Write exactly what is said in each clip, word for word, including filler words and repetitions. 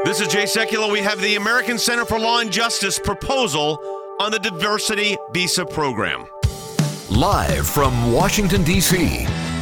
This is Jay Sekulow. We have the American Center for Law and Justice proposal on the diversity visa program. Live from Washington, D C,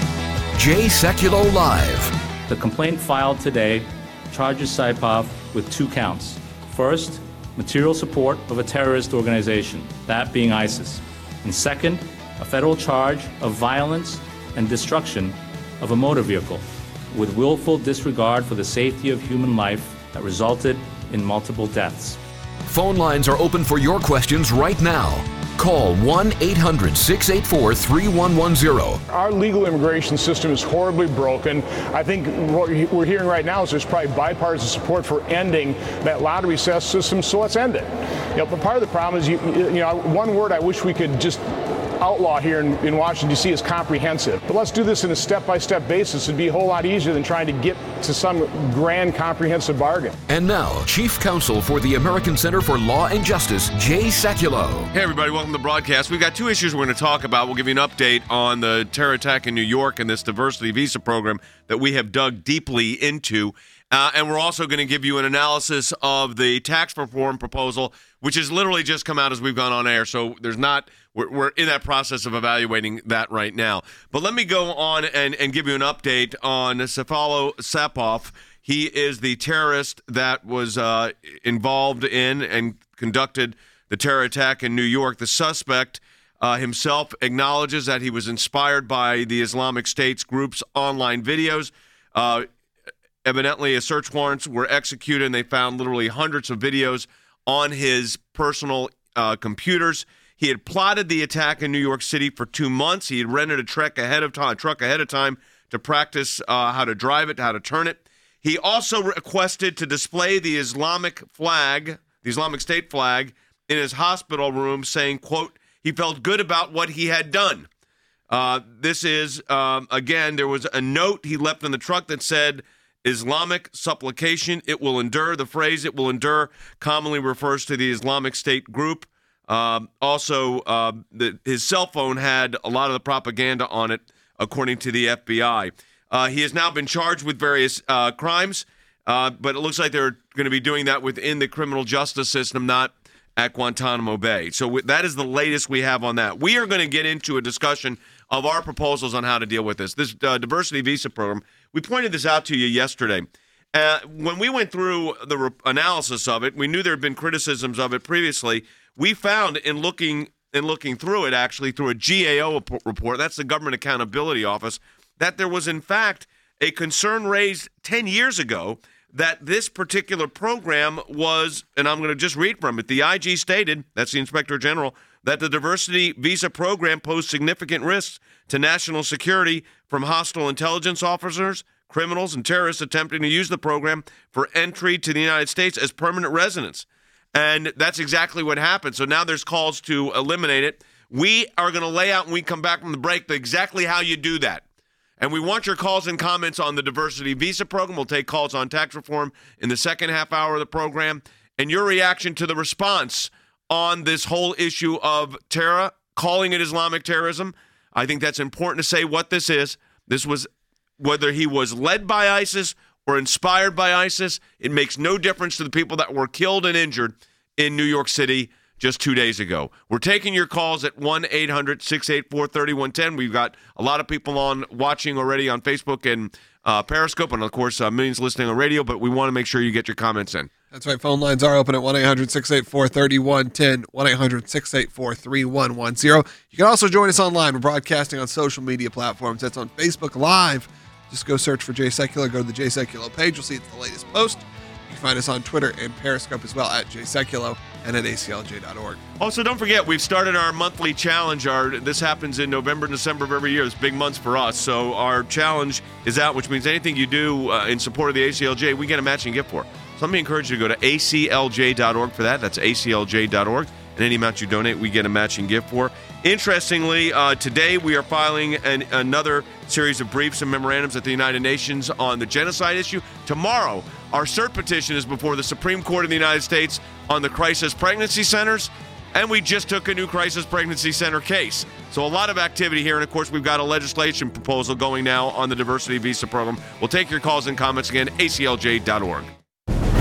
Jay Sekulow Live. The complaint filed today charges Saipov with two counts. First, material support of a terrorist organization, that being ISIS. And second, a federal charge of violence and destruction of a motor vehicle with willful disregard for the safety of human life that resulted in multiple deaths. Phone lines are open for your questions right now. Call one eight hundred, six eight four, three one one zero. Our legal immigration system is horribly broken. I think what we're hearing right now is there's probably bipartisan support for ending that lottery system, so let's end it. You know, but part of the problem is, you, you know, one word I wish we could just outlaw here in, in Washington, D C is comprehensive. But let's do this in a step-by-step basis. It'd be a whole lot easier than trying to get to some grand comprehensive bargain. And now, Chief Counsel for the American Center for Law and Justice, Jay Sekulow. Hey, everybody. Welcome to the broadcast. We've got two issues we're going to talk about. We'll give you an update on the terror attack in New York and this diversity visa program that we have dug deeply into. Uh, and we're also going to give you an analysis of the tax reform proposal, which has literally just come out as we've gone on air. So there's not, we're, we're in that process of evaluating that right now. But let me go on and, and give you an update on Saipov Saipov. He is the terrorist that was uh, involved in and conducted the terror attack in New York. The suspect uh, himself acknowledges that he was inspired by the Islamic State's group's online videos. Uh, Evidently, search warrants were executed, and they found literally hundreds of videos on his personal uh, computers. He had plotted the attack in New York City for two months. He had rented a truck ahead of time, truck ahead of time to practice uh, how to drive it, how to turn it. He also requested to display the Islamic flag, the Islamic State flag, in his hospital room, saying, quote, he felt good about what he had done. Uh, this is, um, again, there was a note he left in the truck that said, Islamic supplication, it will endure. The phrase "it will endure" commonly refers to the Islamic State group. Um, also, uh, the, his cell phone had a lot of the propaganda on it, according to the F B I. Uh, he has now been charged with various uh, crimes, uh, but it looks like they're going to be doing that within the criminal justice system, not at Guantanamo Bay. So w- that is the latest we have on that. We are going to get into a discussion of our proposals on how to deal with this. This uh, diversity visa program, we pointed this out to you yesterday. Uh, when we went through the re- analysis of it, we knew there had been criticisms of it previously. We found in looking in looking through it, actually, through a G A O report, that's the Government Accountability Office, that there was, in fact, a concern raised ten years ago that this particular program was, and I'm going to just read from it, the I G stated, that's the Inspector General, that the diversity visa program posed significant risks to national security from hostile intelligence officers, criminals, and terrorists attempting to use the program for entry to the United States as permanent residents. And that's exactly what happened. So now there's calls to eliminate it. We are going to lay out, when we come back from the break, exactly how you do that. And we want your calls and comments on the diversity visa program. We'll take calls on tax reform in the second half hour of the program. And your reaction to the response on this whole issue of terror, calling it Islamic terrorism. I think that's important to say what this is. This was, whether he was led by ISIS or inspired by ISIS, it makes no difference to the people that were killed and injured in New York City just two days ago. We're taking your calls at one eight hundred, six eight four, three one one zero. We've got a lot of people on watching already on Facebook and uh, Periscope, and of course, uh, millions listening on radio, but we want to make sure you get your comments in. That's right. Phone lines are open at one eight hundred, six eight four, three one one zero, one eight hundred, six eight four, three one one zero. You can also join us online. We're broadcasting on social media platforms. That's on Facebook Live. Just go search for Jay Sekulow. Go to the Jay Sekulow page. You'll see it's the latest post. You can find us on Twitter and Periscope as well at Jay Sekulow and at A C L J dot org. Also, don't forget, we've started our monthly challenge. Our This happens in November and December of every year. It's big months for us. So our challenge is out, which means anything you do uh, in support of the A C L J, we get a matching gift for. So let me encourage you to go to A C L J dot org for that. That's A C L J dot org. And any amount you donate, we get a matching gift for. Interestingly, uh, today we are filing an, another series of briefs and memorandums at the United Nations on the genocide issue. Tomorrow, our cert petition is before the Supreme Court of the United States on the crisis pregnancy centers. And we just took a new crisis pregnancy center case. So a lot of activity here. And, of course, we've got a legislation proposal going now on the diversity visa program. We'll take your calls and comments again, A C L J dot org.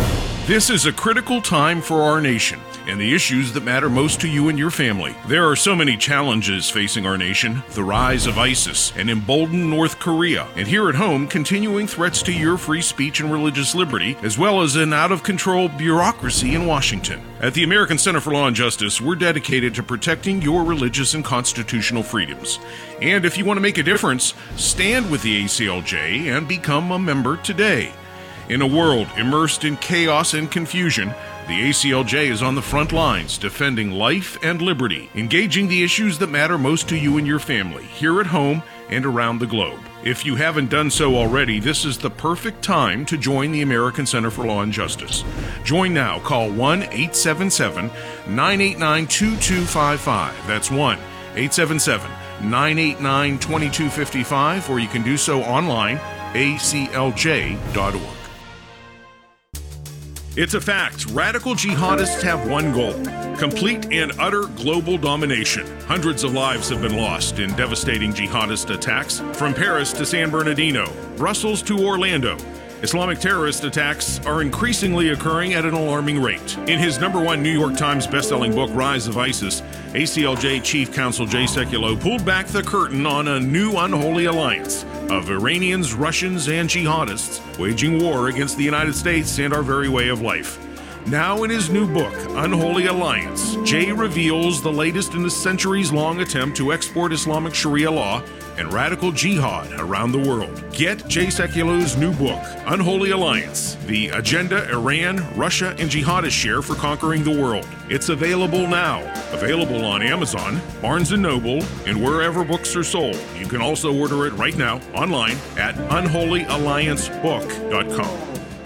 This is a critical time for our nation and the issues that matter most to you and your family. There are so many challenges facing our nation: the rise of ISIS, an emboldened North Korea, and here at home, continuing threats to your free speech and religious liberty, as well as an out-of-control bureaucracy in Washington. At the American Center for Law and Justice, we're dedicated to protecting your religious and constitutional freedoms. And if you want to make a difference, stand with the A C L J and become a member today. In a world immersed in chaos and confusion, the A C L J is on the front lines defending life and liberty, engaging the issues that matter most to you and your family, here at home and around the globe. If you haven't done so already, this is the perfect time to join the American Center for Law and Justice. Join now. Call one eight seven seven, nine eight nine, two two five five. That's one eight seven seven, nine eight nine, two two five five, or you can do so online, A C L J dot org. It's a fact. Radical jihadists have one goal: complete and utter global domination. Hundreds of lives have been lost in devastating jihadist attacks, from Paris to San Bernardino, Brussels to Orlando. Islamic terrorist attacks are increasingly occurring at an alarming rate. In his number one New York Times bestselling book, Rise of ISIS, A C L J Chief Counsel Jay Sekulow pulled back the curtain on a new unholy alliance of Iranians, Russians, and jihadists waging war against the United States and our very way of life. Now in his new book, Unholy Alliance, Jay reveals the latest in a centuries-long attempt to export Islamic Sharia law and radical jihad around the world. Get Jay Sekulow's new book, Unholy Alliance, The Agenda Iran, Russia, and Jihadists Share for Conquering the World. It's available now. Available on Amazon, Barnes and Noble, and wherever books are sold. You can also order it right now online at unholy alliance book dot com.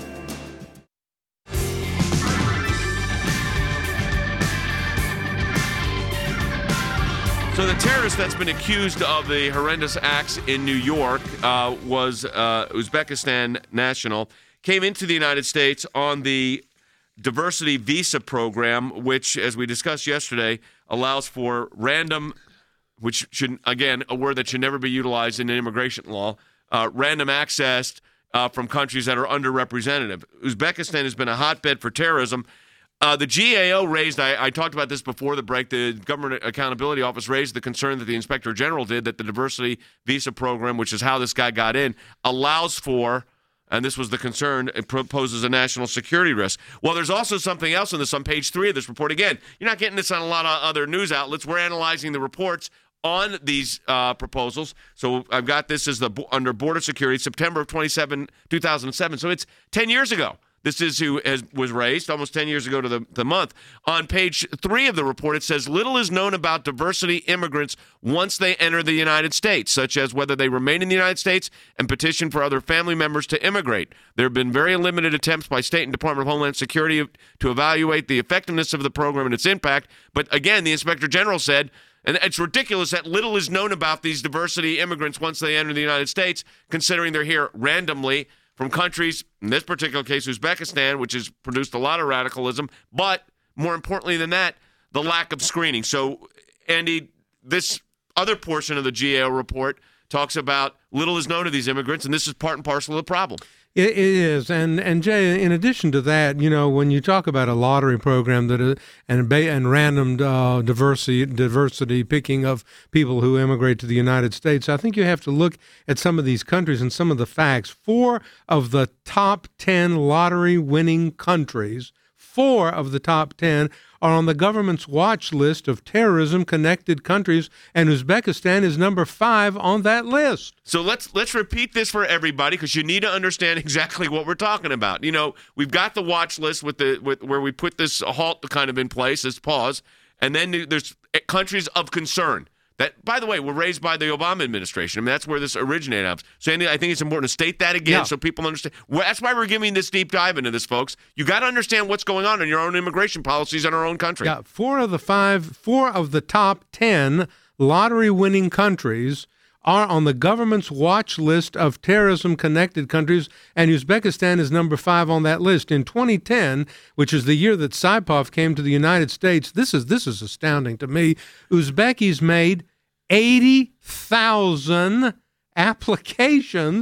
So the terrorist that's been accused of the horrendous acts in New York uh, was uh, Uzbekistan national, came into the United States on the diversity visa program, which, as we discussed yesterday, allows for random, which should, again, a word that should never be utilized in immigration law, uh, random access uh, from countries that are underrepresented. Uzbekistan has been a hotbed for terrorism. Uh, the G A O raised, I, I talked about this before the break, the Government Accountability Office raised the concern that the Inspector General did, that the diversity visa program, which is how this guy got in, allows for, and this was the concern, it poses a national security risk. Well, there's also something else in this on page three of this report. Again, you're not getting this on a lot of other news outlets. We're analyzing the reports on these uh, proposals. So I've got this as the under border security, September of twenty-seven, two thousand seven. So it's ten years ago. This is who has, was raised almost ten years ago to the, the month. On page three of the report, it says, little is known about diversity immigrants once they enter the United States, such as whether they remain in the United States and petition for other family members to immigrate. There have been very limited attempts by State and Department of Homeland Security to evaluate the effectiveness of the program and its impact. But again, the Inspector General said, and it's ridiculous that little is known about these diversity immigrants once they enter the United States, considering they're here randomly from countries, in this particular case, Uzbekistan, which has produced a lot of radicalism, but more importantly than that, the lack of screening. So, Andy, this other portion of the G A O report talks about little is known of these immigrants, and this is part and parcel of the problem. It is, and and Jay, in addition to that, you know, when you talk about a lottery program that is, and and random uh, diversity diversity picking of people who immigrate to the United States, I think you have to look at some of these countries and some of the facts. Four of the top ten lottery winning countries, four of the top ten are on the government's watch list of terrorism-connected countries, and Uzbekistan is number five on that list. So let's let's repeat this for everybody, because you need to understand exactly what we're talking about. You know, we've got the watch list with the with where we put this halt kind of in place, this pause, and then there's countries of concern that, by the way, were raised by the Obama administration. I mean, that's where this originated. So, Andy, I think it's important to state that again, yeah, so people understand. Well, that's why we're giving this deep dive into this, folks. You got to understand what's going on in your own immigration policies in our own country. Yeah, four of the five, four of the top ten lottery-winning countries are on the government's watch list of terrorism-connected countries, and Uzbekistan is number five on that list. In twenty ten, which is the year that Saipov came to the United States, this is this is astounding to me, Uzbekis made eighty thousand applications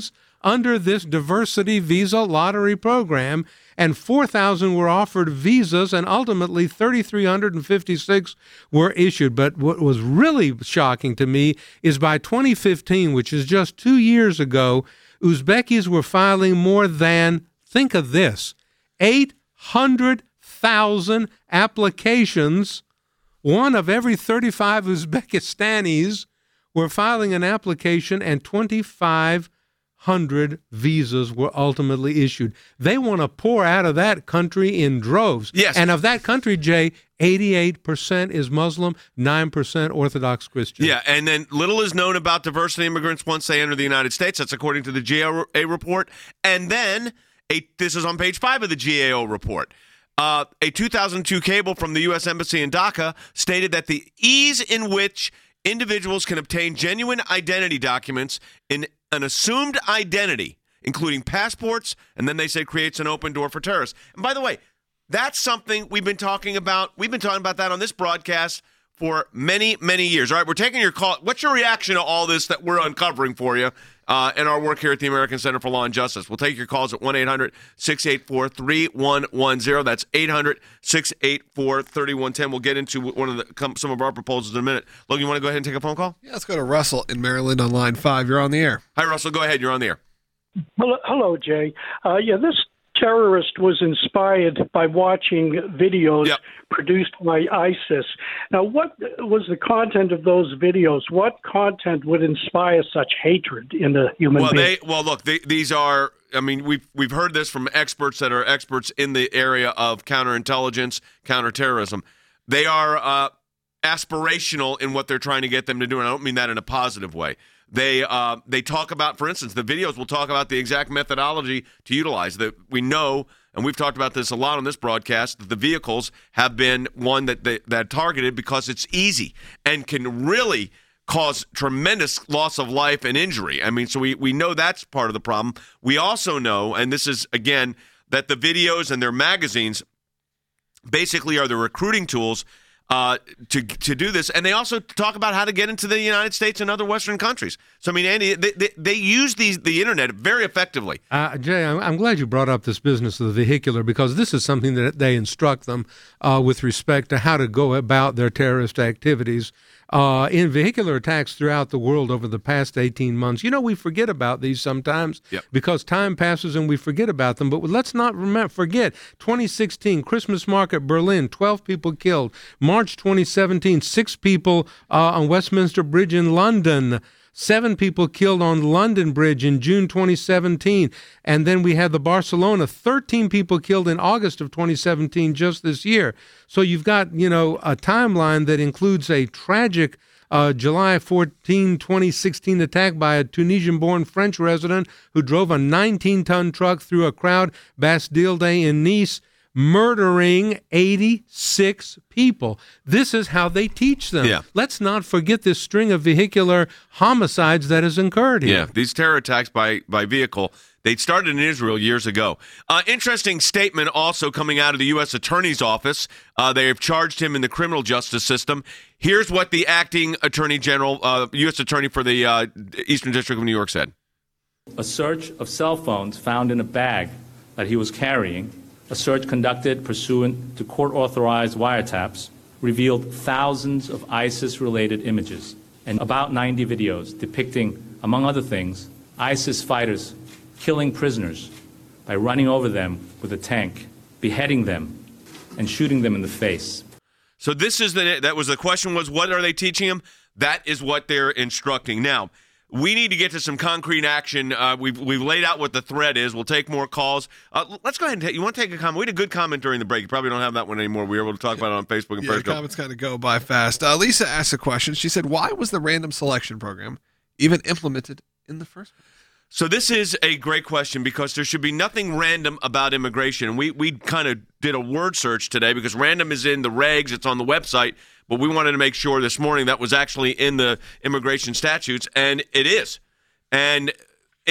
under this diversity visa lottery program, and four thousand were offered visas, and ultimately three thousand three hundred fifty-six were issued. But what was really shocking to me is by twenty fifteen, which is just two years ago, Uzbekis were filing more than, think of this, eight hundred thousand applications. One of every thirty-five Uzbekistanis were filing an application, and twenty-five hundred visas were ultimately issued. They want to pour out of that country in droves. Yes. And of that country, Jay, eighty-eight percent is Muslim, nine percent Orthodox Christian. Yeah, and then little is known about diversity immigrants once they enter the United States. That's according to the G A O report. And then, a, this is on page five of the G A O report. Uh, a two thousand two cable from the U S Embassy in Dhaka stated that the ease in which individuals can obtain genuine identity documents in an assumed identity, including passports, and then they say creates an open door for terrorists. And by the way, that's something we've been talking about. We've been talking about that on this broadcast for many, many years. All right, we're taking your call. What's your reaction to all this that we're uncovering for you uh, in our work here at the American Center for Law and Justice? We'll take your calls at one eight hundred six eight four three one one zero. That's eight hundred six eight four three one one zero. We'll get into one of the some of our proposals in a minute. Logan, you want to go ahead and take a phone call? Yeah, let's go to Russell in Maryland on line five. You're on the air. Hi, Russell. Go ahead. You're on the air. Hello, hello Jay. Uh, yeah, this terrorist was inspired by watching videos yep. produced by ISIS. Now, what was the content of those videos? What content would inspire such hatred in a human well, being? They, well, look, they, these are, I mean, we've, we've heard this from experts that are experts in the area of counterintelligence, counterterrorism. They are uh, aspirational in what they're trying to get them to do, and I don't mean that in a positive way. They uh, they talk about, for instance, the videos will talk about the exact methodology to utilize. That we know, and we've talked about this a lot on this broadcast, that the vehicles have been one that they, that targeted because it's easy and can really cause tremendous loss of life and injury. I mean, so we, we know that's part of the problem. We also know, and this is, again, that the videos and their magazines basically are the recruiting tools Uh, to to do this, and they also talk about how to get into the United States and other Western countries. So, I mean, Andy, they, they, they use these the internet very effectively. Uh, Jay, I'm, I'm glad you brought up this business of the vehicular, because this is something that they instruct them uh, with respect to how to go about their terrorist activities. Uh, in vehicular attacks throughout the world over the past eighteen months. You know, we forget about these sometimes yep. because time passes and we forget about them. But let's not remember, forget twenty sixteen, Christmas market, Berlin, twelve people killed. March twenty seventeen, six people uh, on Westminster Bridge in London. Seven people killed on London Bridge in June twenty seventeen. And then we had the Barcelona, thirteen people killed in August of twenty seventeen, just this year. So you've got, you know, a timeline that includes a tragic uh, July fourteenth, twenty sixteen attack by a Tunisian-born French resident who drove a nineteen-ton truck through a crowd Bastille Day in Nice, murdering eighty-six people. This is how they teach them. Yeah. Let's not forget this string of vehicular homicides that has occurred here. Yeah, these terror attacks by, by vehicle, they started in Israel years ago. Uh, interesting statement also coming out of the U S Attorney's Office. Uh, they have charged him in the criminal justice system. Here's what the acting Attorney General, uh, U S Attorney for the uh, Eastern District of New York said. A search of cell phones found in a bag that he was carrying, a search conducted pursuant to court-authorized wiretaps, revealed thousands of ISIS-related images and about ninety videos depicting, among other things, ISIS fighters killing prisoners by running over them with a tank, beheading them, and shooting them in the face. So this is the that was the question was, what are they teaching him? That is what they're instructing. Now, we need to get to some concrete action. Uh, we've we've laid out what the threat is. We'll take more calls. Uh, let's go ahead and take, you want to take a comment? We had a good comment during the break. You probably don't have that one anymore. We were able to talk about it on Facebook and Yeah, the Periscope. comments kind of go by fast. Uh, Lisa asked a question. She said, why was the random selection program even implemented in the first place? So this is a great question, because there should be nothing random about immigration. We we kind of did a word search today because random is in the regs. It's on the website. But we wanted to make sure this morning that was actually in the immigration statutes, and it is. And it,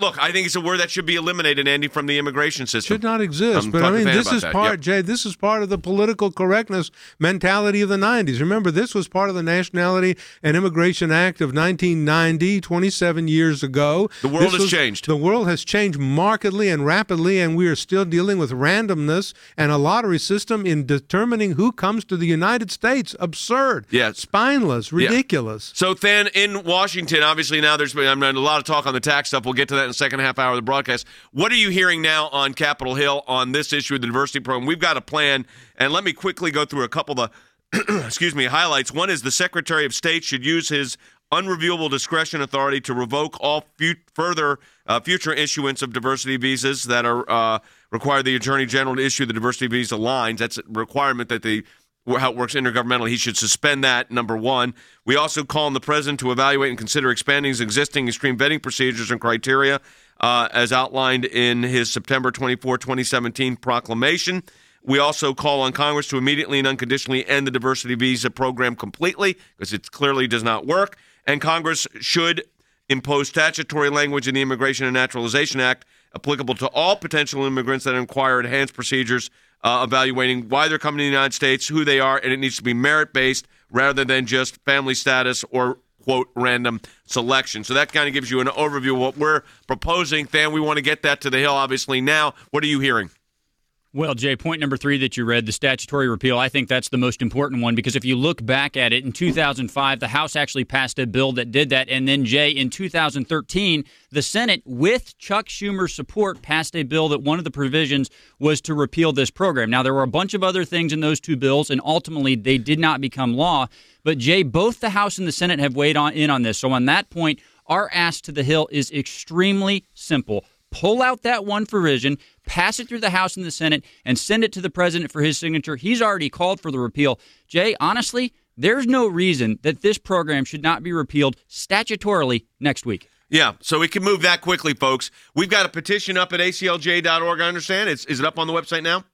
look, I think it's a word that should be eliminated, Andy, from the immigration system. Should not exist. I'm but I mean, this is that. part, yep. Jay, this is part of the political correctness mentality of the nineties. Remember, this was part of the Nationality and Immigration Act of nineteen ninety, twenty-seven years ago. The world this has was, changed. The world has changed markedly and rapidly, and we are still dealing with randomness and a lottery system in determining who comes to the United States. Absurd. Yeah. Spineless. Ridiculous. Yeah. So, Than, in Washington, obviously now there's been I mean, a lot of talk on the tax stuff. We'll get to that in the second half hour of the broadcast. What are you hearing now on Capitol Hill on this issue of the diversity program? We've got a plan, and let me quickly go through a couple of the excuse me, highlights. One is the Secretary of State should use his unreviewable discretion authority to revoke all fu- further uh, future issuance of diversity visas that are uh, require the Attorney General to issue the diversity visa lines. That's a requirement that the how it works intergovernmentally. He should suspend that, number one. We also call on the president to evaluate and consider expanding his existing extreme vetting procedures and criteria uh, as outlined in his September twenty-fourth, twenty seventeen proclamation. We also call on Congress to immediately and unconditionally end the diversity visa program completely because it clearly does not work. And Congress should impose statutory language in the Immigration and Naturalization Act applicable to all potential immigrants that require enhanced procedures uh, evaluating why they're coming to the United States, who they are, and it needs to be merit-based rather than just family status or, quote, random selection. So that kind of gives you an overview of what we're proposing. Than, we want to get that to the Hill, obviously, now. What are you hearing? Well, Jay, point number three that you read, the statutory repeal, I think that's the most important one because if you look back at it, in two thousand five, the House actually passed a bill that did that. And then, Jay, in two thousand thirteen, the Senate, with Chuck Schumer's support, passed a bill that one of the provisions was to repeal this program. Now, there were a bunch of other things in those two bills, and ultimately they did not become law. But, Jay, both the House and the Senate have weighed on in on this. So on that point, our ask to the Hill is extremely simple. Pull out that one provision, pass it through the House and the Senate, and send it to the president for his signature. He's already called for the repeal. Jay, honestly, there's no reason that this program should not be repealed statutorily next week. Yeah, so we can move that quickly, folks. We've got a petition up at A C L J dot org, I understand. It's, is it up on the website now?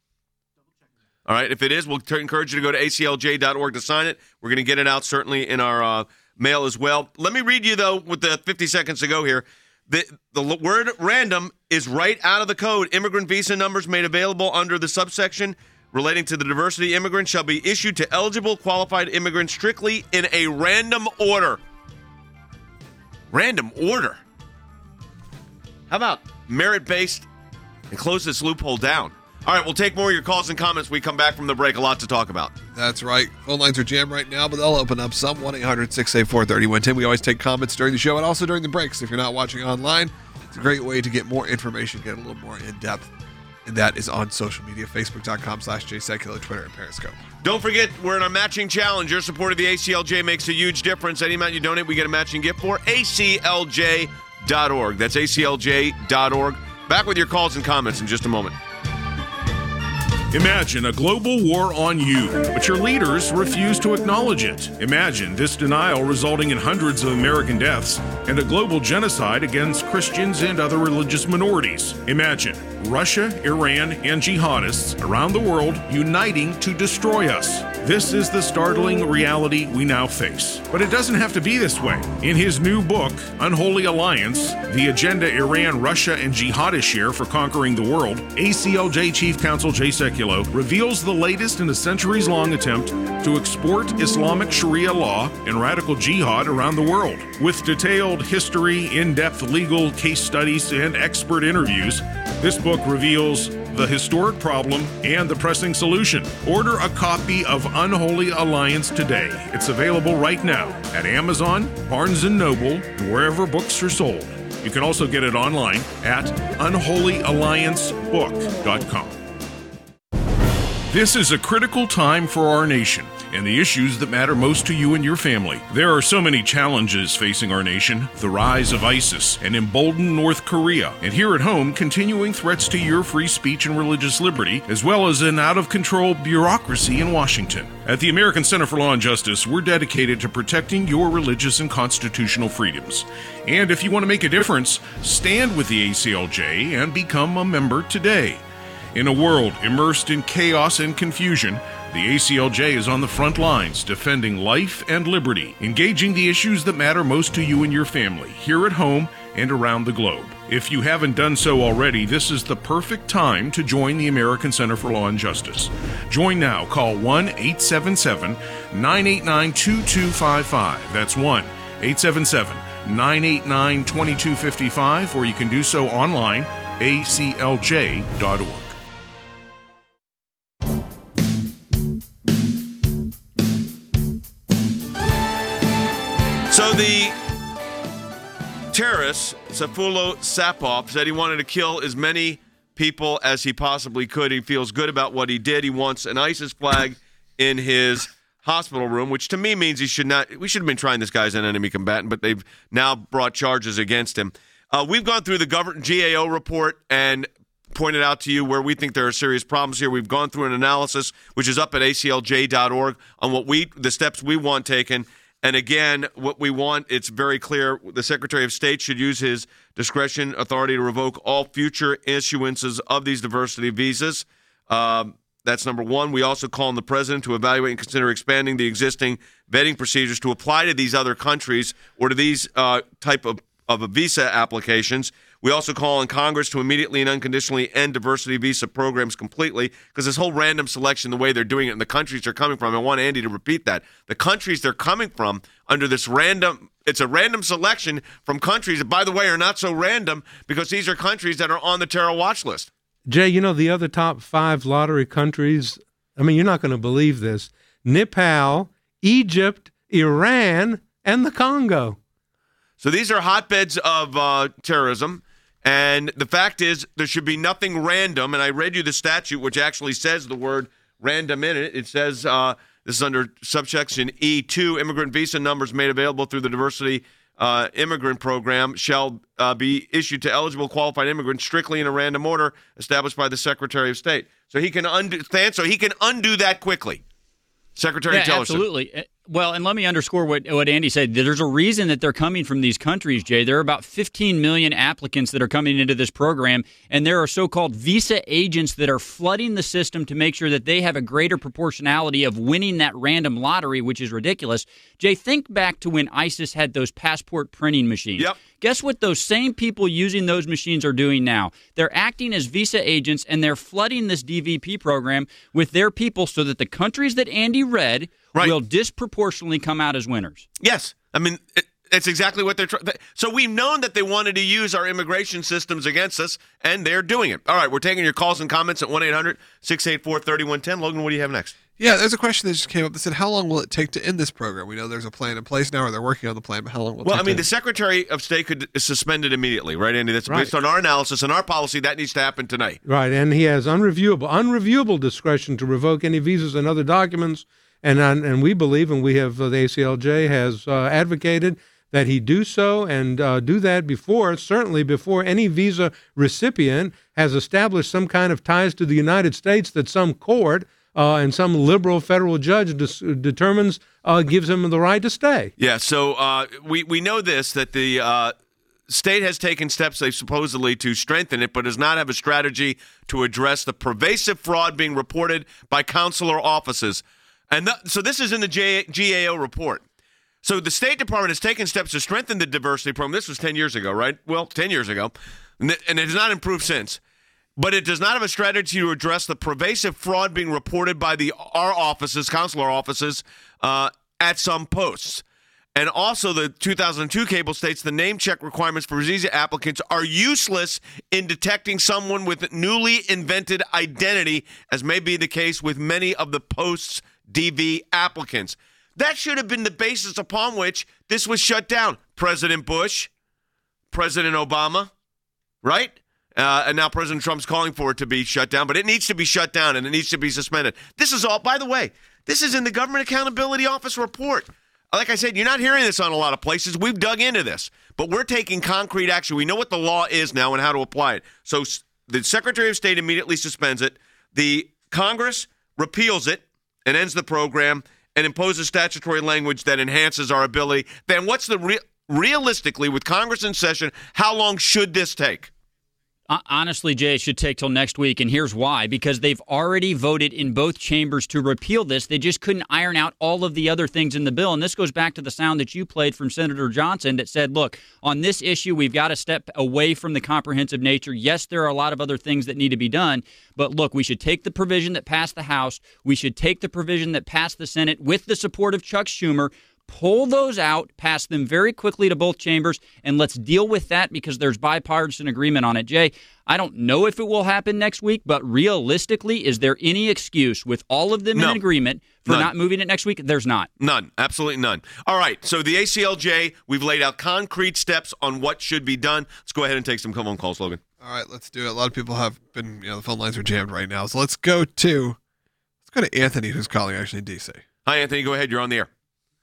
All right, if it is, we'll t- encourage you to go to A C L J dot org to sign it. We're going to get it out certainly in our uh, mail as well. Let me read you, though, with the fifty seconds to go here. The, the word random is right out of the code. Immigrant visa numbers made available under the subsection relating to the diversity immigrants shall be issued to eligible qualified immigrants strictly in a random order. Random order. How about merit-based and close this loophole down? All right, we'll take more of your calls and comments when we come back from the break. A lot to talk about. That's right. Phone lines are jammed right now, but they'll open up some. one eight hundred six eight four three one one zero. We always take comments during the show and also during the breaks. If you're not watching online, it's a great way to get more information, get a little more in-depth. And that is on social media, facebook.com slash jsecula, Twitter, and Periscope. Don't forget, we're in our matching challenge. Your support of the A C L J makes a huge difference. Any amount you donate, we get a matching gift for. A C L J dot org. That's A C L J dot org. Back with your calls and comments in just a moment. Imagine a global war on you, but your leaders refuse to acknowledge it. Imagine this denial resulting in hundreds of American deaths and a global genocide against Christians and other religious minorities. Imagine Russia, Iran, and jihadists around the world uniting to destroy us. This is the startling reality we now face. But it doesn't have to be this way. In his new book, Unholy Alliance, The Agenda Iran, Russia, and Jihadists Share for Conquering the World, A C L J Chief Counsel Jay Sekulow reveals the latest in a centuries-long attempt to export Islamic Sharia law and radical jihad around the world. With detailed history, in-depth legal case studies, and expert interviews, this book reveals the historic problem and the pressing solution. Order a copy of Unholy Alliance today. It's available right now at Amazon, Barnes and Noble, and wherever books are sold. You can also get it online at unholy alliance book dot com. This is a critical time for our nation and the issues that matter most to you and your family. There are so many challenges facing our nation: the rise of ISIS, an emboldened North Korea, and here at home, continuing threats to your free speech and religious liberty, as well as an out-of-control bureaucracy in Washington. At the American Center for Law and Justice, we're dedicated to protecting your religious and constitutional freedoms. And if you want to make a difference, stand with the A C L J and become a member today. In a world immersed in chaos and confusion, The A C L J is on the front lines, defending life and liberty, engaging the issues that matter most to you and your family, here at home and around the globe. If you haven't done so already, this is the perfect time to join the American Center for Law and Justice. Join now. Call one eight seven seven, nine eight nine, two two five five. That's one eight seven seven, nine eight nine, two two five five, or you can do so online, a c l j dot org. So the terrorist, Sayfullo Saipov, said he wanted to kill as many people as he possibly could. He feels good about what he did. He wants an ISIS flag in his hospital room, which to me means he should not. We should have been trying this guy as an enemy combatant, but they've now brought charges against him. Uh, we've gone through the government G A O report and pointed out to you where we think there are serious problems here. We've gone through an analysis, which is up at a c l j dot org, on what we the steps we want taken. And again, what we want, it's very clear, the Secretary of State should use his discretion, authority to revoke all future issuances of these diversity visas. Um, that's number one. We also call on the president to evaluate and consider expanding the existing vetting procedures to apply to these other countries or to these uh, type of, of a visa applications. We also call on Congress to immediately and unconditionally end diversity visa programs completely, because this whole random selection, the way they're doing it and the countries they're coming from, I want Andy to repeat that. The countries they're coming from under this random, it's a random selection from countries that, by the way, are not so random because these are countries that are on the terror watch list. Jay, you know the other top five lottery countries? I mean, you're not going to believe this. Nepal, Egypt, Iran, and the Congo. So these are hotbeds of uh, terrorism. And the fact is, there should be nothing random. And I read you the statute, which actually says the word random in it. It says, uh, this is under subsection E two, immigrant visa numbers made available through the diversity uh, immigrant program shall uh, be issued to eligible qualified immigrants strictly in a random order established by the Secretary of State. So he can undo, so he can undo that quickly. Secretary yeah, Tillerson. Absolutely. Well, and let me underscore what, what Andy said. There's a reason that they're coming from these countries, Jay. There are about fifteen million applicants that are coming into this program, and there are so-called visa agents that are flooding the system to make sure that they have a greater proportionality of winning that random lottery, which is ridiculous. Jay, think back to when ISIS had those passport printing machines. Yep. Guess what those same people using those machines are doing now? They're acting as visa agents, and they're flooding this D V P program with their people so that the countries that Andy read right. will disproportionately come out as winners. Yes. I mean, it, it's exactly what they're trying. So we've known that they wanted to use our immigration systems against us, and they're doing it. All right, we're taking your calls and comments at one eight hundred, six eight four, three one one zero. Logan, what do you have next? Yeah, there's a question that just came up that said, how long will it take to end this program? We know there's a plan in place now, or they're working on the plan, but how long will it well, take I mean, to the Secretary of State could suspend it immediately, right, Andy? That's right. based on our analysis and our policy. That needs to happen tonight. Right, and he has unreviewable, unreviewable discretion to revoke any visas and other documents, and and we believe, and we have, uh, the A C L J has uh, advocated that he do so and uh, do that before, certainly before any visa recipient has established some kind of ties to the United States that some court uh, and some liberal federal judge des- determines uh, gives him the right to stay. Yeah, so uh, we, we know this, that the uh, state has taken steps, they supposedly, to strengthen it, but does not have a strategy to address the pervasive fraud being reported by consular offices. And th- so this is in the J- G A O report. So the State Department has taken steps to strengthen the diversity program. This was ten years ago, right? Well, ten years ago. And it has not improved since. But it does not have a strategy to address the pervasive fraud being reported by the our offices, consular offices, uh, at some posts. And also the two thousand two cable states the name check requirements for visa applicants are useless in detecting someone with newly invented identity, as may be the case with many of the post's D V applicants. That should have been the basis upon which this was shut down. President Bush, President Obama, right? Uh, and now President Trump's calling for it to be shut down, but it needs to be shut down and it needs to be suspended. This is all, by the way, this is in the Government Accountability Office report. Like I said, you're not hearing this on a lot of places. We've dug into this, but we're taking concrete action. We know what the law is now and how to apply it. So the Secretary of State immediately suspends it. The Congress repeals it and ends the program and imposes statutory language that enhances our ability. Then what's the re- realistically, with Congress in session, how long should this take? Honestly, Jay, it should take till next week, and here's why. Because they've already voted in both chambers to repeal this. They just couldn't iron out all of the other things in the bill. And this goes back to the sound that you played from Senator Johnson that said, look, on this issue, we've got to step away from the comprehensive nature. Yes, there are a lot of other things that need to be done, but look, we should take the provision that passed the House. We should take the provision that passed the Senate with the support of Chuck Schumer, pull those out, pass them very quickly to both chambers, and let's deal with that because there's bipartisan agreement on it. Jay, I don't know if it will happen next week, but realistically, is there any excuse with all of them no. in agreement for None. not moving it next week? There's not. None. Absolutely none. All right. So the A C L J, we've laid out concrete steps on what should be done. Let's go ahead and take some phone calls, Logan. All right, let's do it. A lot of people have been, you know, the phone lines are jammed right now. So let's go to, let's go to Anthony, who's calling actually in D C. Hi, Anthony. Go ahead. You're on the air.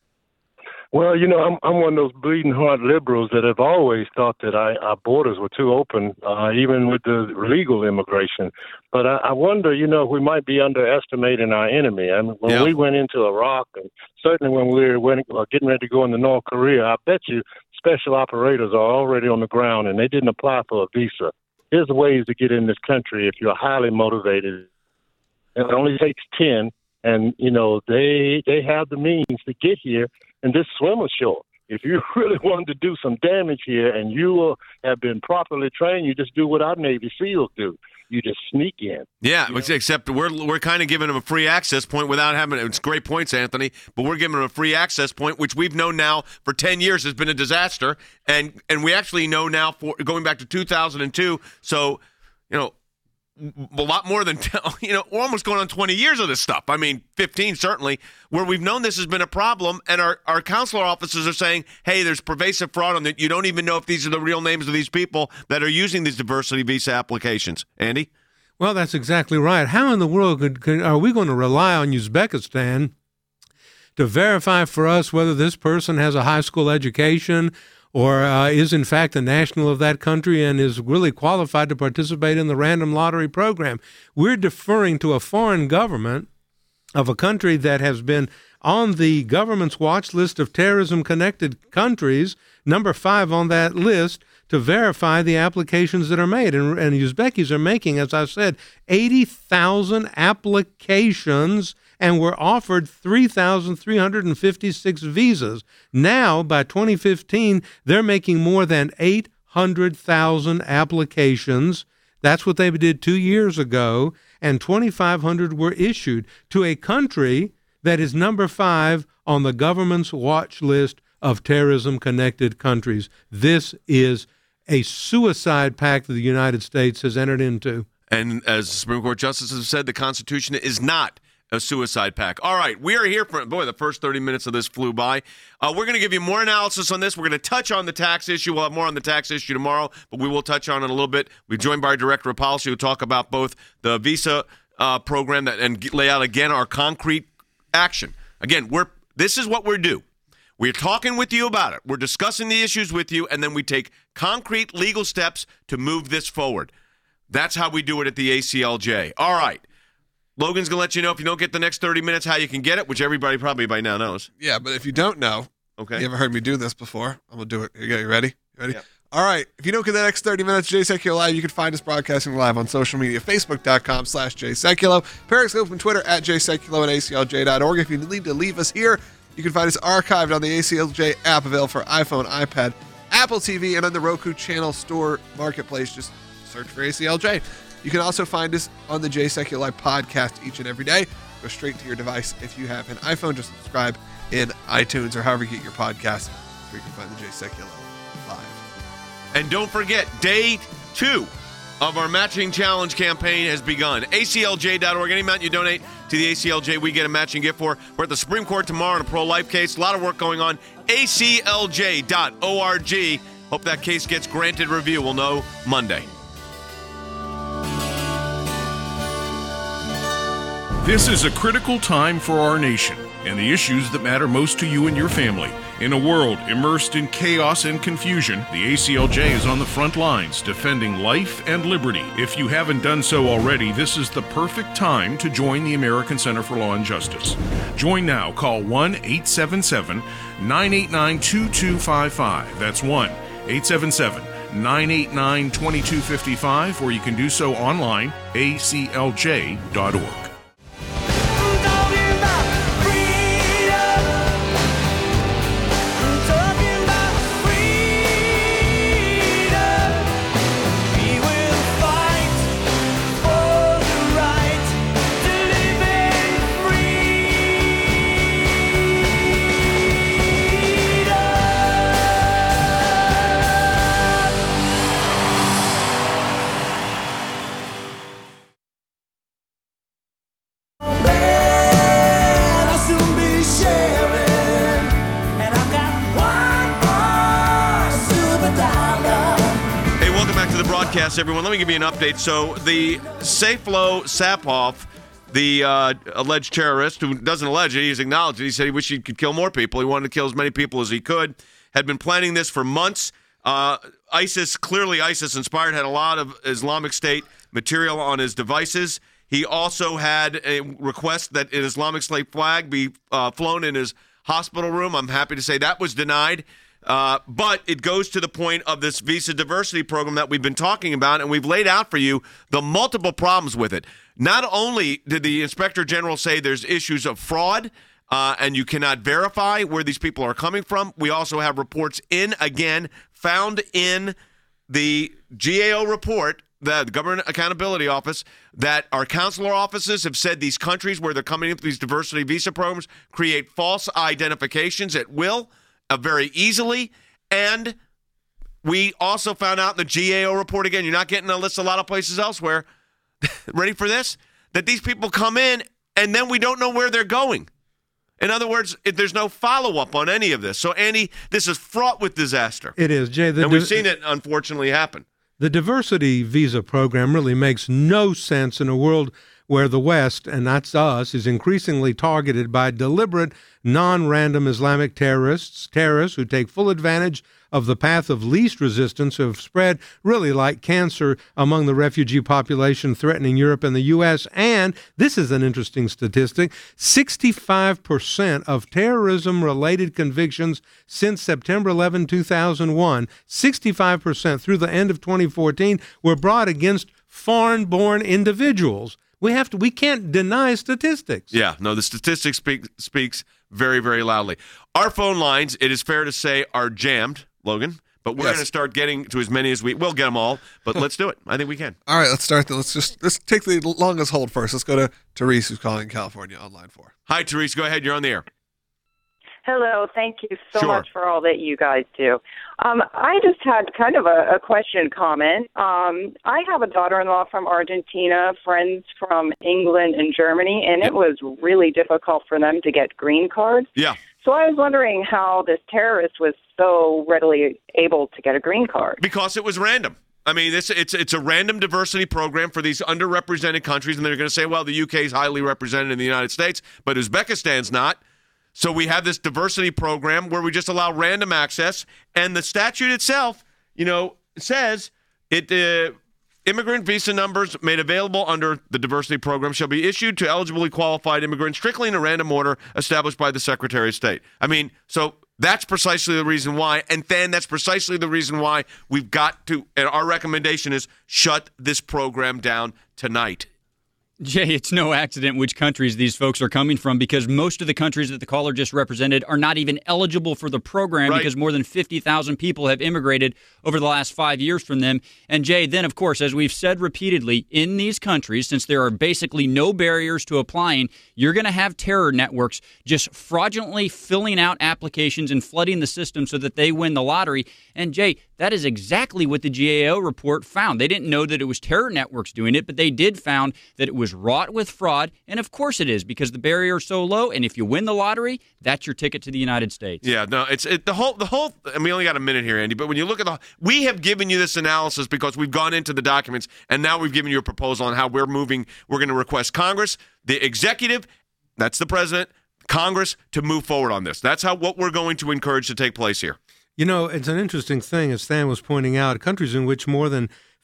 Well, you know, I'm I'm one of those bleeding heart liberals that have always thought that I, our borders were too open, uh, even with the legal immigration. But I, I wonder, you know, we might be underestimating our enemy. I mean, when yeah. we went into Iraq, and certainly when we were went, uh, getting ready to go into North Korea, I bet you special operators are already on the ground, and they didn't apply for a visa. There's ways to get in this country if you're highly motivated. It only takes ten, and, you know, they they have the means to get here. And this swim ashore, if you really wanted to do some damage here and you uh, have been properly trained, you just do what our Navy SEALs do. You just sneak in. Yeah, you know? except we're we're kind of giving them a free access point without having – it's great points, Anthony, but we're giving them a free access point, which we've known now for ten years has been a disaster. And, and we actually know now, for going back to two thousand two, so, you know, a lot more than, you know, we're almost going on twenty years of this stuff. I mean, fifteen certainly, where we've known this has been a problem, and our, our consular officers are saying, hey, there's pervasive fraud on that. You don't even know if these are the real names of these people that are using these diversity visa applications. Andy? Well, that's exactly right. How in the world could, could, are we going to rely on Uzbekistan to verify for us whether this person has a high school education or uh, is in fact a national of that country and is really qualified to participate in the random lottery program? We're deferring to a foreign government of a country that has been on the government's watch list of terrorism-connected countries, number five on that list, to verify the applications that are made. And, and Uzbekis are making, as I said, eighty thousand applications and were offered three thousand three hundred fifty-six visas. Now, by twenty fifteen, they're making more than eight hundred thousand applications. That's what they did two years ago, and twenty-five hundred were issued to a country that is number five on the government's watch list of terrorism-connected countries. This is a suicide pact that the United States has entered into. And as Supreme Court justices have said, the Constitution is not a suicide pact. All right, we are here for, boy, the first thirty minutes of this flew by. Uh, we're going to give you more analysis on this. We're going to touch on the tax issue. We'll have more on the tax issue tomorrow, but we will touch on it a little bit. We're joined by our Director of Policy who will talk about both the visa uh, program that, and lay out, again, our concrete action. Again, we're this is what we're due. We're talking with you about it. We're discussing the issues with you, and then we take concrete legal steps to move this forward. That's how we do it at the A C L J. All right. Logan's going to let you know if you don't get the next thirty minutes how you can get it, which everybody probably by now knows. Yeah, but if you don't know, okay, you haven't heard me do this before, I'm going to do it. You, you ready? You ready? Yeah. All right. If you don't get the next thirty minutes, Jay Sekulow Live, you can find us broadcasting live on social media, facebook.com slash Jay Sekulow, Periscope and Twitter at Jay Sekulow and A C L J dot org. If you need to leave us here, you can find us archived on the A C L J app, available for iPhone, iPad, Apple T V, and on the Roku Channel Store Marketplace. Just search for A C L J. You can also find us on the Jay Sekulow Live podcast each and every day. Go straight to your device. If you have an iPhone, just subscribe in iTunes or however you get your podcast, where you can find the Jay Sekulow Live. And don't forget, day two of our matching challenge campaign has begun. A C L J dot org. Any amount you donate to the A C L J, we get a matching gift for. We're at the Supreme Court tomorrow in a pro-life case. A lot of work going on. A C L J dot org. Hope that case gets granted review. We'll know Monday. This is a critical time for our nation and the issues that matter most to you and your family. In a world immersed in chaos and confusion, the A C L J is on the front lines defending life and liberty. If you haven't done so already, this is the perfect time to join the American Center for Law and Justice. Join now. Call one eight seven seven, nine eight nine, two two five five. That's one eight seven seven, nine eight nine, two two five five, or you can do so online, a c l j dot org. Everyone, let me give you an update. So the Sayfullo Saipov, the uh, alleged terrorist, who doesn't allege it, he's acknowledged it. He said he wished he could kill more people. He wanted to kill as many people as he could. Had been planning this for months. Uh, ISIS, clearly ISIS-inspired, had a lot of Islamic State material on his devices. He also had a request that an Islamic State flag be uh, flown in his hospital room. I'm happy to say that was denied. Uh, but it goes to the point of this visa diversity program that we've been talking about, and we've laid out for you the multiple problems with it. Not only did the Inspector General say there's issues of fraud, uh, and you cannot verify where these people are coming from, we also have reports in, again, found in the G A O report, the Government Accountability Office, that our consular offices have said these countries where they're coming in with these diversity visa programs create false identifications at will, Uh, very easily. And we also found out in the G A O report, again, you're not getting a list a lot of places elsewhere, ready for this, that these people come in and then we don't know where they're going. In other words, if there's no follow-up on any of this. So, Andy, this is fraught with disaster. It is, Jay. And we've seen it, unfortunately, happen. The diversity visa program really makes no sense in a world where the West, and that's us, is increasingly targeted by deliberate, non-random Islamic terrorists, terrorists who take full advantage of the path of least resistance, who have spread really like cancer among the refugee population threatening Europe and the U S. And this is an interesting statistic, sixty-five percent of terrorism-related convictions since September eleventh, two thousand one, sixty-five percent through the end of twenty fourteen were brought against foreign-born individuals. We have to. We can't deny statistics. Yeah, no, the statistics speak, speaks very, very loudly. Our phone lines, it is fair to say, are jammed, Logan. But we're yes. going to start getting to as many as we. We'll get them all, but let's do it. I think we can. All right, let's start. The, let's just let's take the longest hold first. Let's go to Therese, who's calling California on line four. Hi, Therese. Go ahead. You're on the air. Hello. Thank you so sure. much for all that you guys do. Um, I just had kind of a, a question comment. Um, I have a daughter-in-law from Argentina, friends from England and Germany, and it was really difficult for them to get green cards. Yeah. So I was wondering how this terrorist was so readily able to get a green card. Because it was random. I mean, it's it's it's a random diversity program for these underrepresented countries, and they're going to say, well, the U K is highly represented in the United States, but Uzbekistan's not. So we have this diversity program where we just allow random access, and the statute itself, you know, says it uh, immigrant visa numbers made available under the diversity program shall be issued to eligibly qualified immigrants strictly in a random order established by the Secretary of State. I mean, so that's precisely the reason why, and then that's precisely the reason why we've got to, and our recommendation is shut this program down tonight. Jay, it's no accident which countries these folks are coming from, because most of the countries that the caller just represented are not even eligible for the program, right. because more than fifty thousand people have immigrated over the last five years from them. And Jay, then, of course, as we've said repeatedly, in these countries, since there are basically no barriers to applying, you're going to have terror networks just fraudulently filling out applications and flooding the system so that they win the lottery. And Jay, that is exactly what the G A O report found. They didn't know that it was terror networks doing it, but they did found that it was wrought with fraud. And of course it is, because the barrier is so low. And if you win the lottery, that's your ticket to the United States. Yeah, no, it's it, the whole, the whole, and we only got a minute here, Andy, but when you look at the, we have given you this analysis because we've gone into the documents, and now we've given you a proposal on how we're moving. We're going to request Congress, the executive, that's the president, Congress, to move forward on this. That's how what we're going to encourage to take place here. You know, it's an interesting thing, as Stan was pointing out, countries in which more than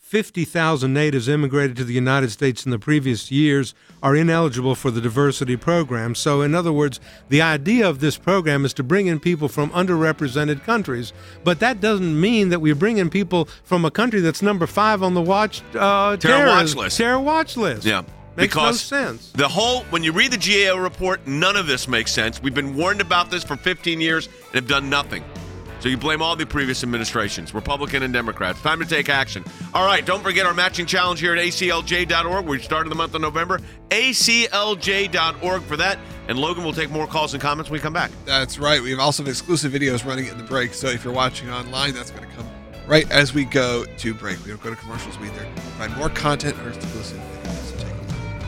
fifty thousand natives immigrated to the United States in the previous years are ineligible for the diversity program. So, in other words, the idea of this program is to bring in people from underrepresented countries. But that doesn't mean that we bring in people from a country that's number five on the watch uh, terror watch list. Terror watch list. Yeah. Makes because no sense. The whole, when you read the G A O report, none of this makes sense. We've been warned about this for fifteen years and have done nothing. So you blame all the previous administrations, Republican and Democrats. Time to take action. All right, don't forget our matching challenge here at A C L J dot org. We started the month of November. A C L J dot org for that. And Logan will take more calls and comments when we come back. That's right. We have also exclusive videos running in the break. So if you're watching online, that's going to come right as we go to break. We don't go to commercials. We either find more content or exclusive videos. So take a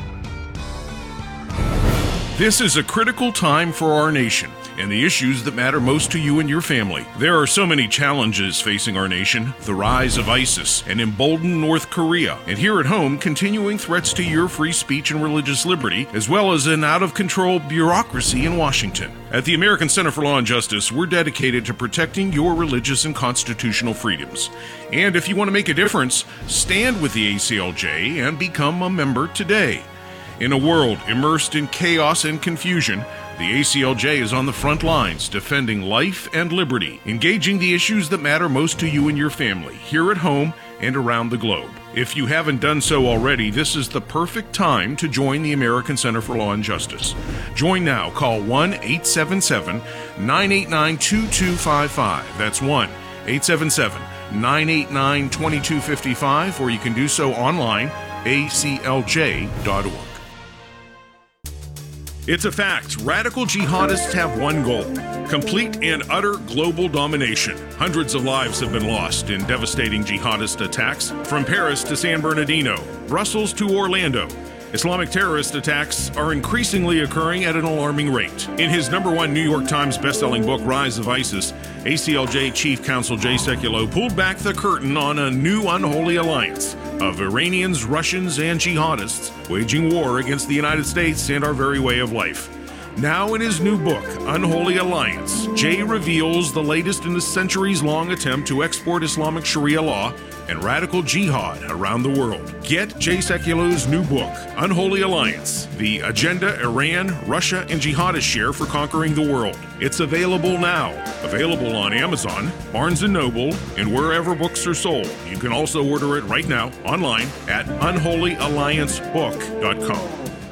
look. This is a critical time for our nation and the issues that matter most to you and your family. There are so many challenges facing our nation: the rise of ISIS, an emboldened North Korea, and here at home, continuing threats to your free speech and religious liberty, as well as an out-of-control bureaucracy in Washington. At the American Center for Law and Justice, we're dedicated to protecting your religious and constitutional freedoms. And if you want to make a difference, stand with the A C L J and become a member today. In a world immersed in chaos and confusion, the A C L J is on the front lines, defending life and liberty, engaging the issues that matter most to you and your family, here at home and around the globe. If you haven't done so already, this is the perfect time to join the American Center for Law and Justice. Join now. Call one eight seven seven, nine eight nine, two two five five. That's one eight seven seven, nine eight nine, two two five five, or you can do so online, A C L J dot org. It's a fact. Radical jihadists have one goal: complete and utter global domination. Hundreds of lives have been lost in devastating jihadist attacks, from Paris to San Bernardino, Brussels to Orlando. Islamic terrorist attacks are increasingly occurring at an alarming rate. In his number one New York Times bestselling book, Rise of ISIS, A C L J Chief Counsel Jay Sekulow pulled back the curtain on a new unholy alliance of Iranians, Russians, and jihadists waging war against the United States and our very way of life. Now in his new book, Unholy Alliance, Jay reveals the latest in a centuries-long attempt to export Islamic Sharia law and radical jihad around the world. Get Jay Sekulow's new book, Unholy Alliance, the agenda Iran, Russia, and jihadists share for conquering the world. It's available now. Available on Amazon, Barnes and Noble, and wherever books are sold. You can also order it right now online at unholy alliance book dot com.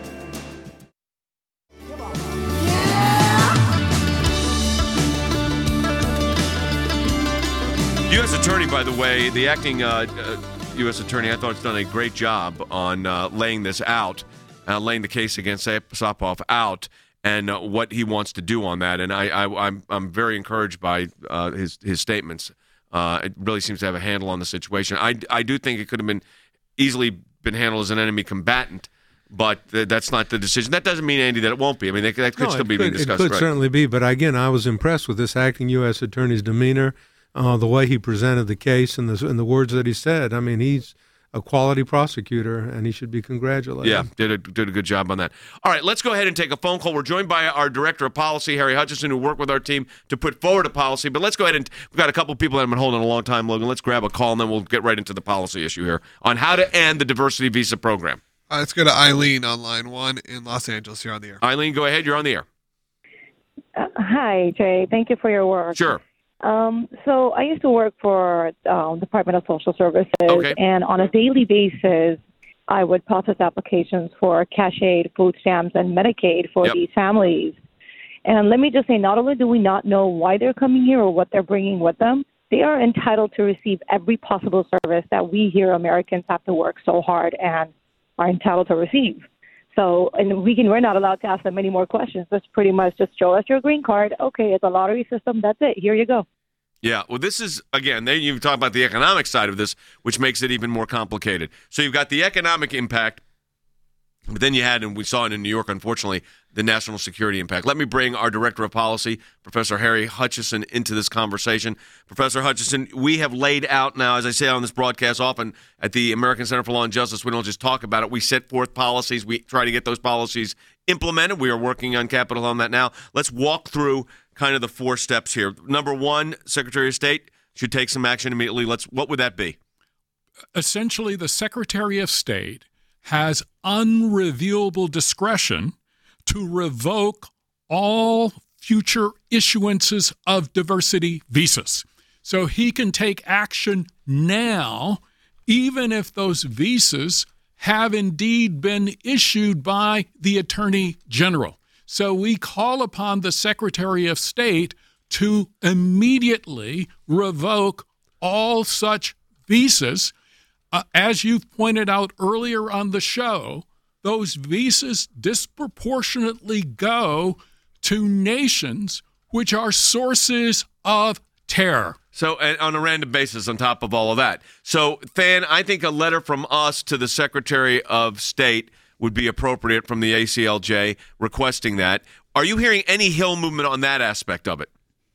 U S Attorney, by the way, the acting uh, uh, U S Attorney, I thought has done a great job on uh, laying this out, uh, laying the case against Saipov out, and uh, what he wants to do on that. And I, I, I'm I'm very encouraged by uh, his his statements. Uh, it really seems to have a handle on the situation. I, I do think it could have been easily been handled as an enemy combatant, but th- that's not the decision. That doesn't mean, Andy, that it won't be. I mean, that, that could no, still be could, being discussed. It could right? certainly be, but again, I was impressed with this acting U S Attorney's demeanor. Uh, the way he presented the case and the, and the words that he said. I mean, he's a quality prosecutor, and he should be congratulated. Yeah, did a, did a good job on that. All right, let's go ahead and take a phone call. We're joined by our Director of Policy, Harry Hutchison, who worked with our team to put forward a policy. But let's go ahead and we've got a couple of people that have been holding a long time, Logan. Let's grab a call, and then we'll get right into the policy issue here on how to end the diversity visa program. Uh, let's go to Eileen on line one in Los Angeles. You're on the air. Eileen, go ahead. You're on the air. Uh, hi, Jay. Thank you for your work. Sure. Um, so I used to work for um, Department of Social Services, okay. and on a daily basis, I would process applications for cash aid, food stamps, and Medicaid for yep. these families. And let me just say, not only do we not know why they're coming here or what they're bringing with them, they are entitled to receive every possible service that we here Americans have to work so hard and are entitled to receive. So, and we can, we're not allowed to ask them any more questions. That's pretty much just show us your green card. Okay, it's a lottery system. That's it. Here you go. Yeah, well, this is, again, then you've talked about the economic side of this, which makes it even more complicated. So you've got the economic impact, but then you had, and we saw it in New York, unfortunately, the national security impact. Let me bring our Director of Policy, Professor Harry Hutchison, into this conversation. Professor Hutchison, we have laid out now, as I say on this broadcast often, at the American Center for Law and Justice, we don't just talk about it. We set forth policies. We try to get those policies implemented. We are working on Capitol Hill on that now. Let's walk through kind of the four steps here. Number one, Secretary of State should take some action immediately. Let's. What would that be? essentially the Secretary of State has unreviewable discretion to revoke all future issuances of diversity visas. So he can take action now, even if those visas have indeed been issued by the Attorney General. So we call upon the Secretary of State to immediately revoke all such visas. Uh, as you've pointed out earlier on the show, those visas disproportionately go to nations which are sources of terror. So, and on a random basis on top of all of that. So, Than, I think a letter from us to the Secretary of State would be appropriate from the A C L J requesting that. Are you hearing any Hill movement on that aspect of it?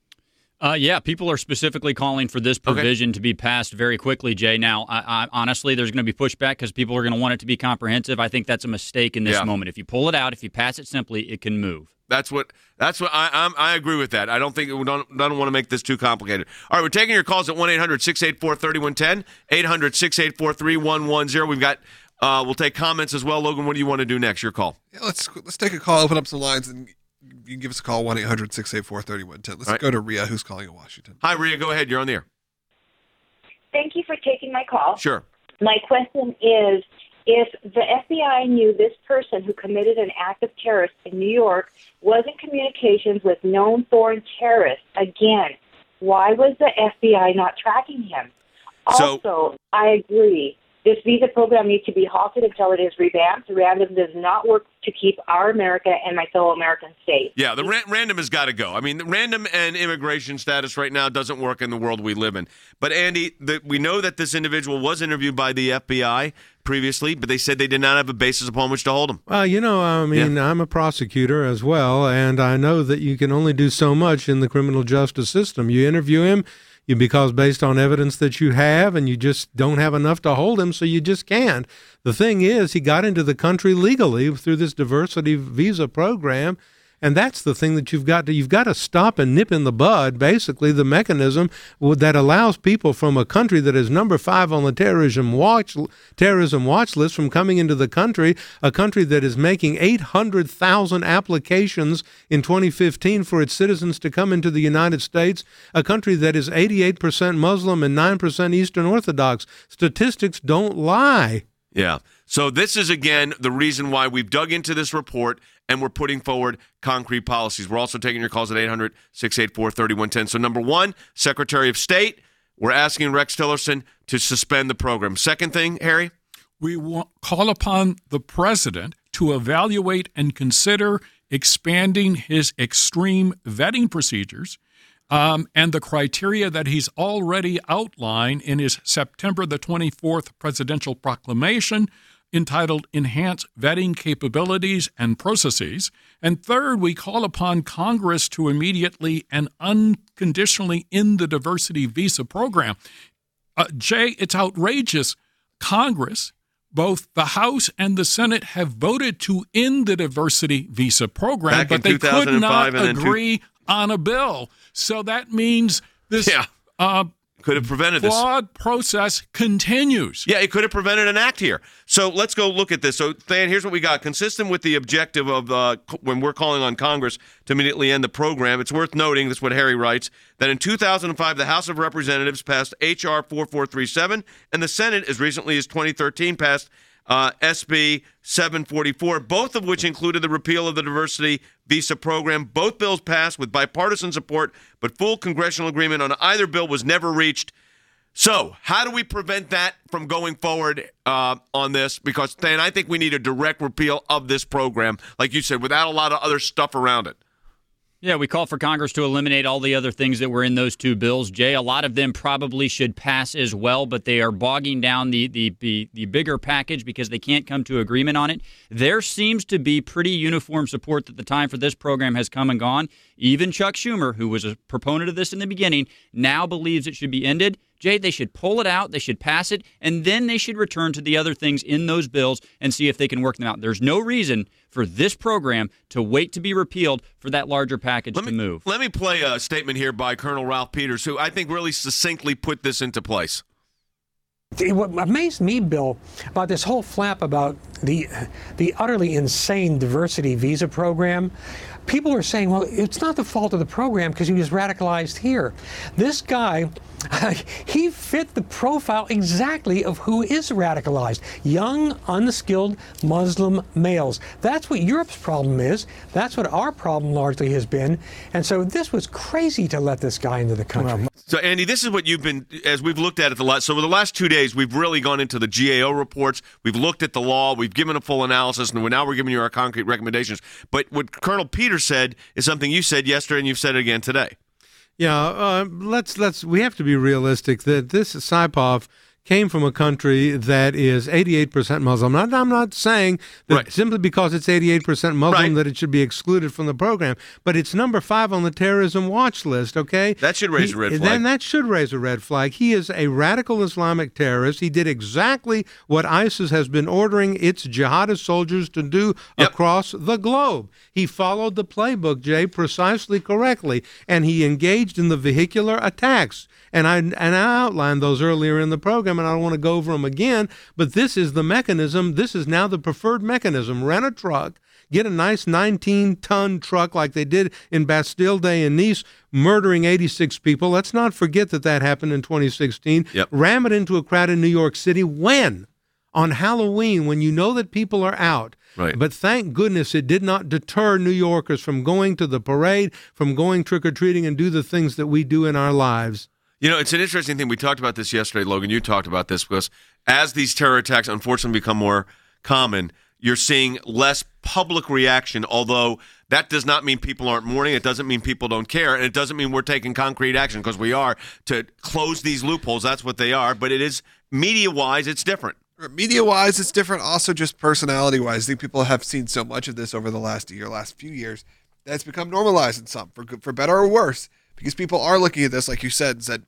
Uh, yeah, people are specifically calling for this provision okay. to be passed very quickly, Jay. Now, I, I, honestly, there's going to be pushback because people are going to want it to be comprehensive. I think that's a mistake in this yeah. moment. If you pull it out, if you pass it simply, it can move. That's what. That's what I. I'm, I agree with that. I don't think we don't. Don't want to make this too complicated. All right, we're taking your calls at one eight hundred six eight four three one one zero, eight hundred six eight four three one one zero. We've got. Uh, we'll take comments as well. Logan, what do you want to do next? Your call. Yeah, let's let's take a call. Open up some lines, and you can give us a call one eight hundred six eight four three one one zero. Let's right. go to Rhea, who's calling in Washington. Hi, Rhea. Go ahead. You're on the air. Thank you for taking my call. Sure. My question is, if the F B I knew this person who committed an act of terrorist in New York was in communications with known foreign terrorists, again, why was the F B I not tracking him? Also, so, I agree. This visa program needs to be halted until it is revamped. Random does not work to keep our America and my fellow Americans safe. Yeah, the ra- random has got to go. I mean, the random and immigration status right now doesn't work in the world we live in. But, Andy, the, we know that this individual was interviewed by the F B I previously, but they said they did not have a basis upon which to hold him. Well, you know, I mean, yeah. I'm a prosecutor as well, and I know that you can only do so much in the criminal justice system. You interview him, You, because based on evidence that you have, and you just don't have enough to hold him, so you just can't. The thing is, he got into the country legally through this diversity visa program, and that's the thing that you've got to you've got to stop and nip in the bud, basically, the mechanism that allows people from a country that is number five on the terrorism watch terrorism watch list from coming into the country, a country that is making eight hundred thousand applications in twenty fifteen for its citizens to come into the United States, a country that is eighty-eight percent Muslim and nine percent Eastern Orthodox. Statistics don't lie. Yeah. So this is, again, the reason why we've dug into this report and we're putting forward concrete policies. We're also taking your calls at eight hundred six eight four three one one zero. So number one, Secretary of State, we're asking Rex Tillerson to suspend the program. Second thing, Harry? We want, call upon the president to evaluate and consider expanding his extreme vetting procedures um, and the criteria that he's already outlined in his September the twenty-fourth presidential proclamation, entitled Enhance Vetting Capabilities and Processes. And third, we call upon Congress to immediately and unconditionally end the diversity visa program. Uh, Jay, it's outrageous. Congress, both the House and the Senate, have voted to end the diversity visa program, Back but they could not agree two- on a bill. So that means this yeah. uh, could have prevented this. Flawed process continues. Yeah, it could have prevented an act here. So let's go look at this. So, Than, here's what we got. Consistent with the objective of uh, when we're calling on Congress to immediately end the program, it's worth noting, this is what Harry writes, that in two thousand five, the House of Representatives passed H R forty-four thirty-seven, and the Senate, as recently as twenty thirteen, passed uh, S B seven forty-four, both of which included the repeal of the diversity visa program. Both bills passed with bipartisan support, but full congressional agreement on either bill was never reached. So how do we prevent that from going forward uh, on this? Because, Than, I think we need a direct repeal of this program, like you said, without a lot of other stuff around it. Yeah, we call for Congress to eliminate all the other things that were in those two bills. Jay, a lot of them probably should pass as well, but they are bogging down the, the, the, the bigger package because they can't come to agreement on it. There seems to be pretty uniform support that the time for this program has come and gone. Even Chuck Schumer, who was a proponent of this in the beginning, now believes it should be ended. Jay, they should pull it out, they should pass it, and then they should return to the other things in those bills and see if they can work them out. There's no reason for this program to wait to be repealed for that larger package let to me, move. Let me play a statement here by Colonel Ralph Peters, who I think really succinctly put this into place. What amazed me, Bill, about this whole flap about the the utterly insane diversity visa program, people are saying, well, it's not the fault of the program because he was radicalized here. This guy, he fit the profile exactly of who is radicalized. Young, unskilled Muslim males. That's what Europe's problem is. That's what our problem largely has been. And so this was crazy to let this guy into the country. So, Andy, this is what you've been, as we've looked at it the last, so over the last two days, we've really gone into the G A O reports. We've looked at the law. We've given a full analysis, and now we're giving you our concrete recommendations. But what Colonel Peters said is something you said yesterday, and you've said it again today. Yeah, uh, let's let's we have to be realistic that this Saipov came from a country that is eighty-eight percent Muslim. I'm not, I'm not saying that right. simply because it's eighty-eight percent Muslim right. that it should be excluded from the program, but it's number five on the terrorism watch list, okay? That should raise he, a red flag. Then that should raise a red flag. He is a radical Islamic terrorist. He did exactly what ISIS has been ordering its jihadist soldiers to do yep. across the globe. He followed the playbook, Jay, precisely correctly, and he engaged in the vehicular attacks. And I and I outlined those earlier in the program, and I don't want to go over them again, but this is the mechanism. This is now the preferred mechanism. Rent a truck, get a nice nineteen-ton truck like they did in Bastille Day in Nice, murdering eighty-six people. Let's not forget that that happened in twenty sixteen. Yep. Ram it into a crowd in New York City. When? On Halloween, when you know that people are out. Right. But thank goodness it did not deter New Yorkers from going to the parade, from going trick-or-treating and do the things that we do in our lives. You know, it's an interesting thing. We talked about this yesterday, Logan. You talked about this because as these terror attacks unfortunately become more common, you're seeing less public reaction, although that does not mean people aren't mourning. It doesn't mean people don't care. And it doesn't mean we're taking concrete action, because we are, to close these loopholes. That's what they are. But it is, media-wise, it's different. Media-wise, it's different. Also, just personality-wise, I think people have seen so much of this over the last year, last few years, that it's become normalized in some, for good, for better or worse. Because people are looking at this, like you said, and said,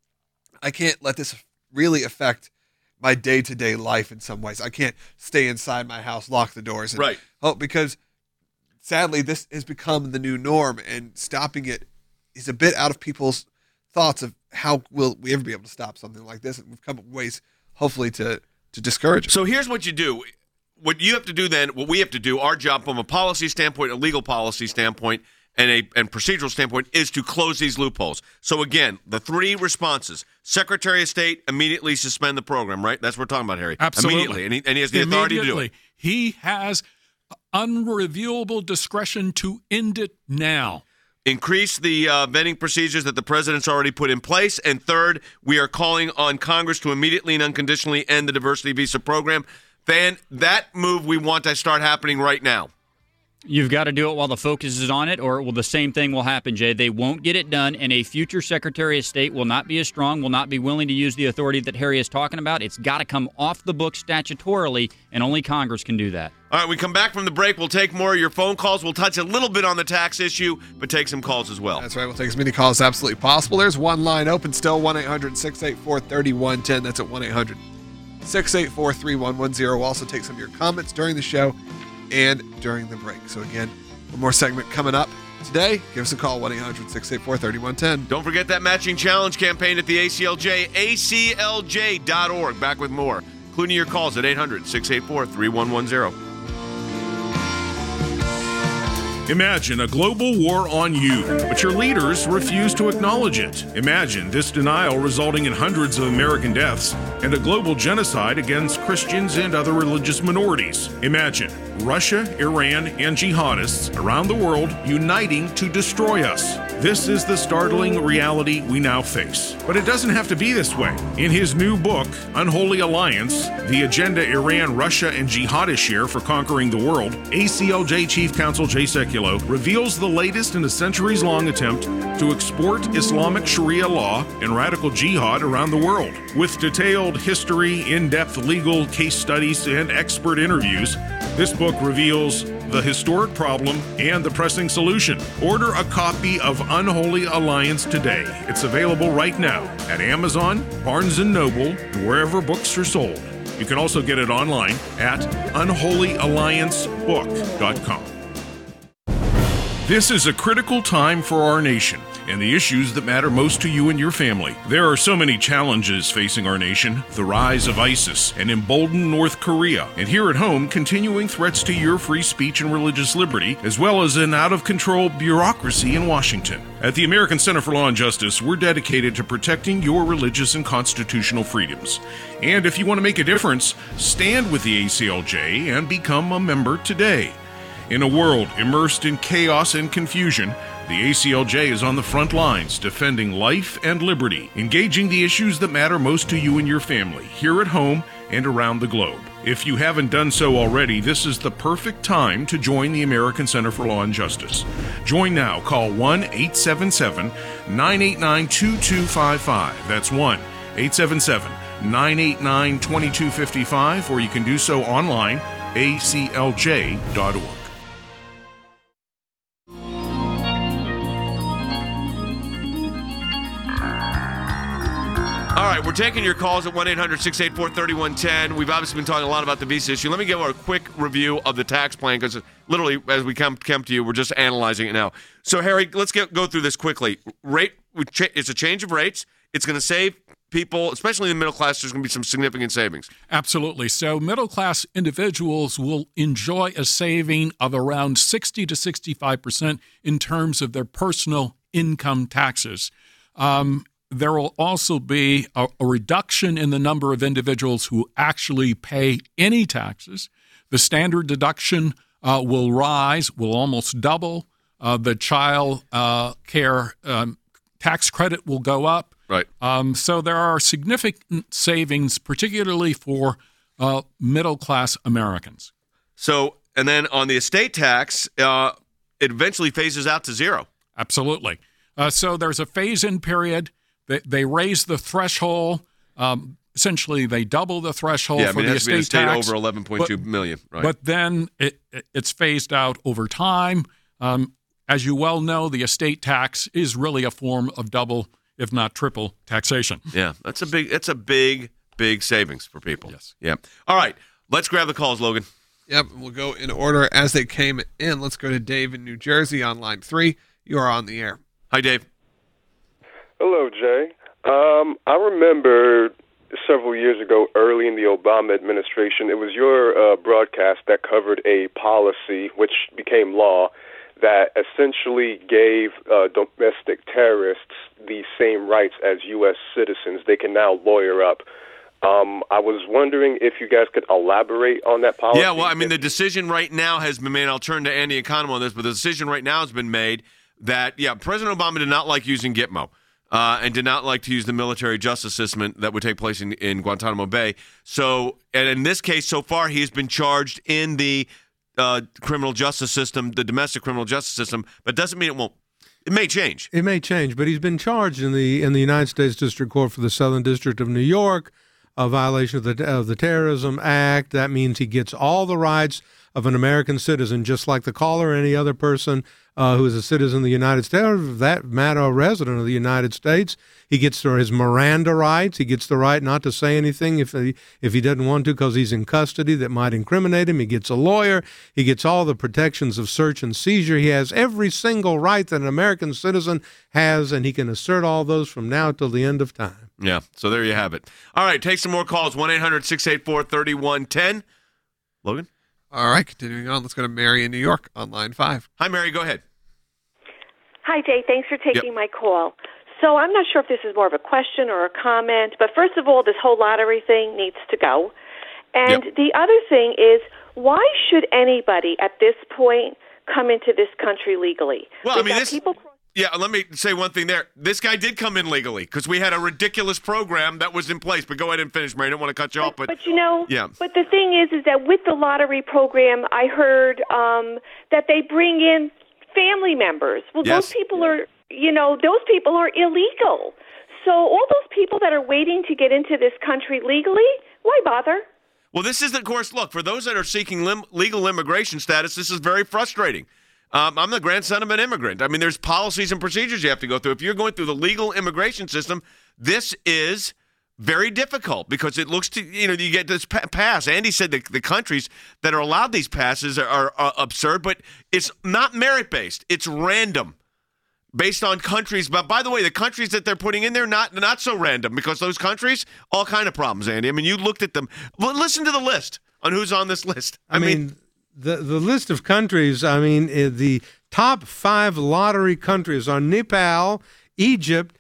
I can't let this really affect my day-to-day life in some ways. I can't stay inside my house, lock the doors. And, right. Oh, because sadly, this has become the new norm, and stopping it is a bit out of people's thoughts of how will we ever be able to stop something like this. And we've come up with ways, hopefully, to, to discourage it. So here's what you do. What you have to do then, what we have to do, our job from a policy standpoint, a legal policy standpoint, and a and procedural standpoint, is to close these loopholes. So again, the three responses: Secretary of State, immediately suspend the program, right? That's what we're talking about, Harry. Absolutely. Immediately. And he, and he has the authority to do it. He has unreviewable discretion to end it now. Increase the uh, vetting procedures that the president's already put in place. And third, we are calling on Congress to immediately and unconditionally end the diversity visa program. Van, that move we want to start happening right now. You've got to do it while the focus is on it, or well, the same thing will happen, Jay. They won't get it done, and a future Secretary of State will not be as strong, will not be willing to use the authority that Harry is talking about. It's got to come off the books statutorily, and only Congress can do that. All right, we come back from the break. We'll take more of your phone calls. We'll touch a little bit on the tax issue, but take some calls as well. That's right. We'll take as many calls as absolutely possible. There's one line open still, one eight hundred six eight four three one one zero. That's at one eight hundred six eight four three one one zero. We'll also take some of your comments during the show and during the break. So again, one more segment coming up today. Give us a call, one eight hundred six eight four three one one zero. Don't forget that matching challenge campaign at the A C L J, A C L J dot org. Back with more, including your calls at eight hundred six eight four three one one zero. Imagine a global war on you, but your leaders refuse to acknowledge it. Imagine this denial resulting in hundreds of American deaths and a global genocide against Christians and other religious minorities. Imagine Russia, Iran, and jihadists around the world uniting to destroy us. This is the startling reality we now face. But it doesn't have to be this way. In his new book, Unholy Alliance, The Agenda Iran, Russia, and Jihadists Share for Conquering the World, A C L J Chief Counsel Jay Sekulow reveals the latest in a centuries-long attempt to export Islamic Sharia law and radical jihad around the world. With detailed history, in-depth legal case studies, and expert interviews, this book reveals the historic problem and the pressing solution. Order a copy of Unholy Alliance today. It's available right now at Amazon, Barnes and Noble, and wherever books are sold. You can also get it online at unholy alliance book dot com. This is a critical time for our nation and the issues that matter most to you and your family. There are so many challenges facing our nation: the rise of ISIS, an emboldened North Korea, and here at home, continuing threats to your free speech and religious liberty, as well as an out-of-control bureaucracy in Washington. At the American Center for Law and Justice, we're dedicated to protecting your religious and constitutional freedoms. And if you want to make a difference, stand with the A C L J and become a member today. In a world immersed in chaos and confusion, the A C L J is on the front lines defending life and liberty, engaging the issues that matter most to you and your family, here at home and around the globe. If you haven't done so already, this is the perfect time to join the American Center for Law and Justice. Join now. Call one eight seven seven, nine eight nine, two two five five. That's one eight seven seven, nine eight nine, two two five five, or you can do so online, a c l j dot org. All right, we're taking your calls at one eight hundred, six eight four, three one one zero. We've obviously been talking a lot about the visa issue. Let me give a quick review of the tax plan, because literally, as we come, come to you, we're just analyzing it now. So, Harry, let's get, go through this quickly. Rate, it's a change of rates. It's going to save people, especially in the middle class. There's going to be some significant savings. Absolutely. So middle-class individuals will enjoy a saving of around sixty to sixty-five percent in terms of their personal income taxes. Um There will also be a, a reduction in the number of individuals who actually pay any taxes. The standard deduction uh, will rise, will almost double. Uh, the child uh, care um, tax credit will go up. Right. Um, so there are significant savings, particularly for uh, middle-class Americans. So, and then on the estate tax, uh, it eventually phases out to zero. Absolutely. Uh, so there's a phase-in period. They, they raise the threshold. Um, essentially, they double the threshold yeah, I for mean, the it has estate to be an estate tax. over eleven point two but, million, right? But then it, it, it's phased out over time. Um, as you well know, the estate tax is really a form of double, if not triple, taxation. Yeah, that's a big, that's a big, big savings for people. Yes. Yeah. All right, let's grab the calls, Logan. Yep, we'll go in order as they came in. Let's go to Dave in New Jersey on line three. You are on the air. Hi, Dave. Hello, Jay. Um, I remember several years ago, early in the Obama administration, it was your uh, broadcast that covered a policy which became law that essentially gave uh, domestic terrorists the same rights as U S citizens. They can now lawyer up. Um, I was wondering if you guys could elaborate on that policy. Yeah, well, I mean, the decision right now has been made. I'll turn to Andy Economou on this, but the decision right now has been made that, yeah, President Obama did not like using Gitmo. Uh, and did not like to use the military justice system that would take place in, in Guantanamo Bay. So, and in this case, so far, he has been charged in the uh, criminal justice system, the domestic criminal justice system, but doesn't mean it won't. It may change. It may change, but he's been charged in the in the United States District Court for the Southern District of New York, a violation of the of the Terrorism Act. That means he gets all the rights of an American citizen, just like the caller or any other person uh, who is a citizen of the United States, or for that matter, a resident of the United States. He gets his Miranda rights. He gets the right not to say anything if he, if he doesn't want to because he's in custody that might incriminate him. He gets a lawyer. He gets all the protections of search and seizure. He has every single right that an American citizen has, and he can assert all those from now till the end of time. Yeah, so there you have it. All right, take some more calls, one eight hundred, six eight four, three one one zero. Logan? All right, continuing on, let's go to Mary in New York on line five. Hi, Mary, go ahead. Hi, Jay. Thanks for taking Yep. my call. So I'm not sure if this is more of a question or a comment, but first of all, this whole lottery thing needs to go. And Yep. the other thing is, why should anybody at this point come into this country legally? Well, We've I mean, got this. people. Yeah, let me say one thing there. This guy did come in legally because we had a ridiculous program that was in place. But go ahead and finish, Mary. I don't want to cut you off, but, But you know, yeah. but the thing is, is that with the lottery program, I heard um, that they bring in family members. Well, Yes. those people are, you know, those people are illegal. So all those people that are waiting to get into this country legally, why bother? Well, this is, of course, look, for those that are seeking lim- legal immigration status, this is very frustrating. Um, I'm the grandson of an immigrant. I mean, there's policies and procedures you have to go through. If you're going through the legal immigration system, this is very difficult because it looks to, you know, you get this pa- pass. Andy said the, the countries that are allowed these passes are, are, are absurd, but it's not merit-based. It's random based on countries. But by the way, the countries that they're putting in there, not not so random because those countries, all kind of problems, Andy. I mean, you looked at them. L- listen to the list on who's on this list. I, I mean, mean, the, the list of countries, I mean, the top five lottery countries are Nepal, Egypt,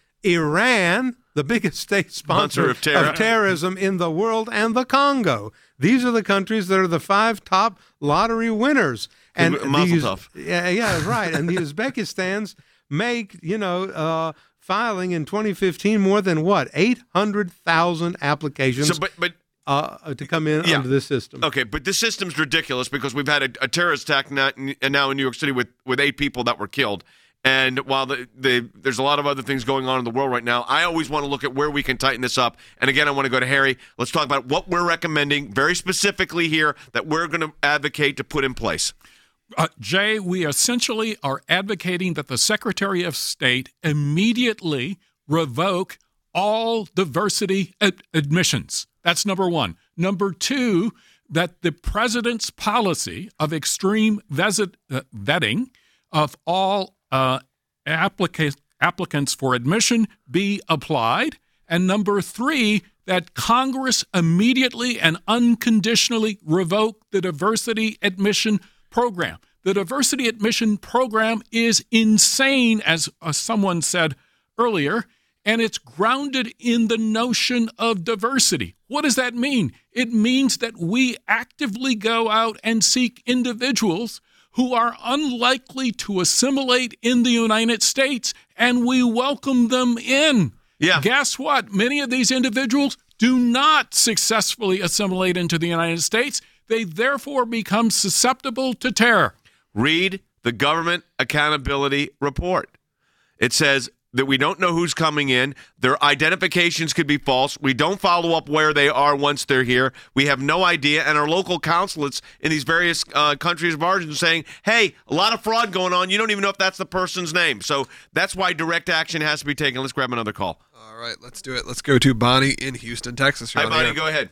Iran, the biggest state sponsor, sponsor of, terror. of terrorism in the world, and the Congo. These are the countries that are the five top lottery winners. And Mazel tov. Yeah, yeah, right. And the Uzbekistans make, you know, uh, filing in twenty fifteen more than what, eight hundred thousand applications. So, but, but Uh, to come in yeah. under this system. Okay, but this system's ridiculous because we've had a, a terrorist attack now, now in New York City with, with eight people that were killed. And while the, the, there's a lot of other things going on in the world right now, I always want to look at where we can tighten this up. And again, I want to go to Harry. Let's talk about what we're recommending very specifically here that we're going to advocate to put in place. Uh, Jay, we essentially are advocating that the Secretary of State immediately revoke all diversity ad- admissions. That's number one. Number two, that the president's policy of extreme vet- uh, vetting of all uh, applica- applicants for admission be applied. And number three, that Congress immediately and unconditionally revoke the diversity admission program. The diversity admission program is insane, as uh, someone said earlier, and it's grounded in the notion of diversity. What does that mean? It means that we actively go out and seek individuals who are unlikely to assimilate in the United States, and we welcome them in. Yeah. Guess what? Many of these individuals do not successfully assimilate into the United States. They therefore become susceptible to terror. Read the Government Accountability Report. It says that we don't know who's coming in. Their identifications could be false. We don't follow up where they are once they're here. We have no idea. And our local consulates in these various uh, countries of origin are saying, hey, a lot of fraud going on. You don't even know if that's the person's name. So that's why direct action has to be taken. Let's grab another call. All right, let's do it. Let's go to Bonnie in Houston, Texas. Hi, Bonnie. Go ahead.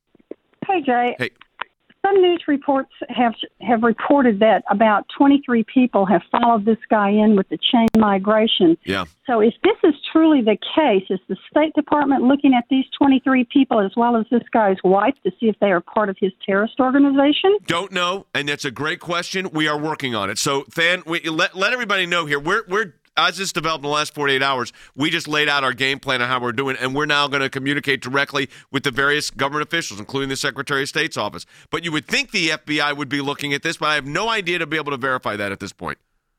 Hey, Jay. Hey. Some news reports have have reported that about twenty-three people have followed this guy in with the chain migration. Yeah. So if this is truly the case, is the State Department looking at these twenty-three people as well as this guy's wife to see if they are part of his terrorist organization? Don't know, and that's a great question. We are working on it. So, Than, we, let, let everybody know here, we're we're as this developed in the last forty-eight hours, we just laid out our game plan on how we're doing, and we're now going to communicate directly with the various government officials, including the Secretary of State's office. But you would think the F B I would be looking at this, but I have no idea to be able to verify that at this point.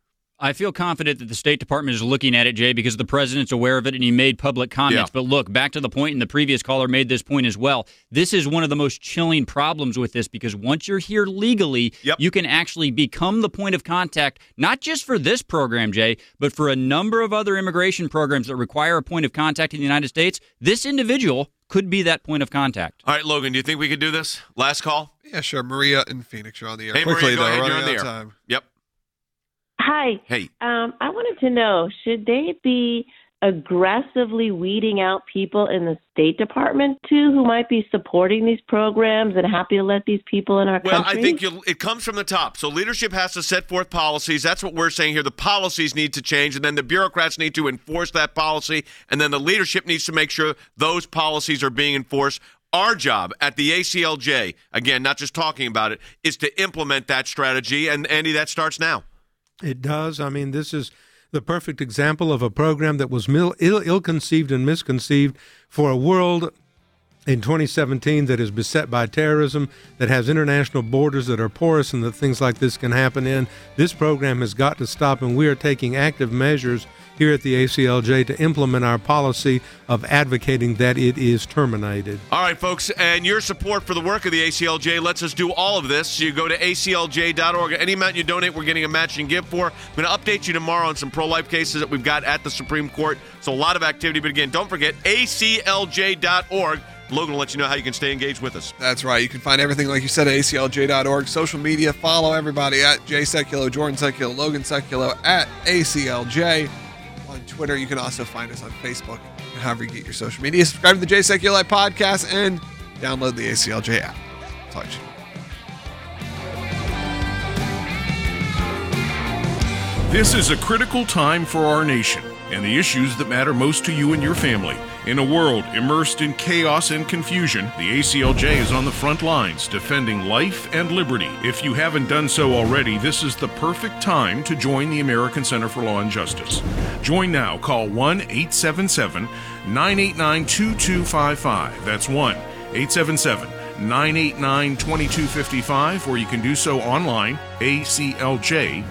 I feel confident that the State Department is looking at it, Jay, because the president's aware of it and he made public comments. Yeah. But look, back to the point, and the previous caller made this point as well. This is one of the most chilling problems with this because once you're here legally, yep. you can actually become the point of contact, not just for this program, Jay, but for a number of other immigration programs that require a point of contact in the United States. This individual could be that point of contact. All right, Logan, do you think we could do this? Last call? Yeah, sure. Maria in Phoenix, you're on the air. Hey, Quickly, Maria, go though, ahead. running You're on the out of air. time. Yep. Hi. Hey. Um, I wanted to know, should they be aggressively weeding out people in the State Department, too, who might be supporting these programs and happy to let these people in our well, country? I think you'll, it comes from the top. So leadership has to set forth policies. That's what we're saying here. The policies need to change, and then the bureaucrats need to enforce that policy, and then the leadership needs to make sure those policies are being enforced. Our job at the A C L J, again, not just talking about it, is to implement that strategy, and, Andy, that starts now. It does. I mean, this is the perfect example of a program that was mil- ill- ill-conceived and misconceived for a world in twenty seventeen that is beset by terrorism, that has international borders that are porous and that things like this can happen in. This program has got to stop, and we are taking active measures here at the A C L J to implement our policy of advocating that it is terminated. All right, folks, and your support for the work of the A C L J lets us do all of this. You go to A C L J dot org. Any amount you donate, we're getting a matching gift for. I'm going to update you tomorrow on some pro-life cases that we've got at the Supreme Court. So a lot of activity, but again, don't forget A C L J dot org. Logan will let you know how you can stay engaged with us. That's right. You can find everything, like you said, at A C L J dot org. Social media, follow everybody at Jay Sekulow, Jordan Sekulow, Logan Sekulow, at A C L J. On Twitter, you can also find us on Facebook however you get your social media. Subscribe to the Jay Secular podcast and download the A C L J app. Talk to you. This is a critical time for our nation and the issues that matter most to you and your family. In a world immersed in chaos and confusion, the A C L J is on the front lines defending life and liberty. If you haven't done so already, this is the perfect time to join the American Center for Law and Justice. Join now. Call one eight seven seven, nine eight nine, two two five five. That's one eight seven seven, nine eight nine, two two five five, or you can do so online, A C L J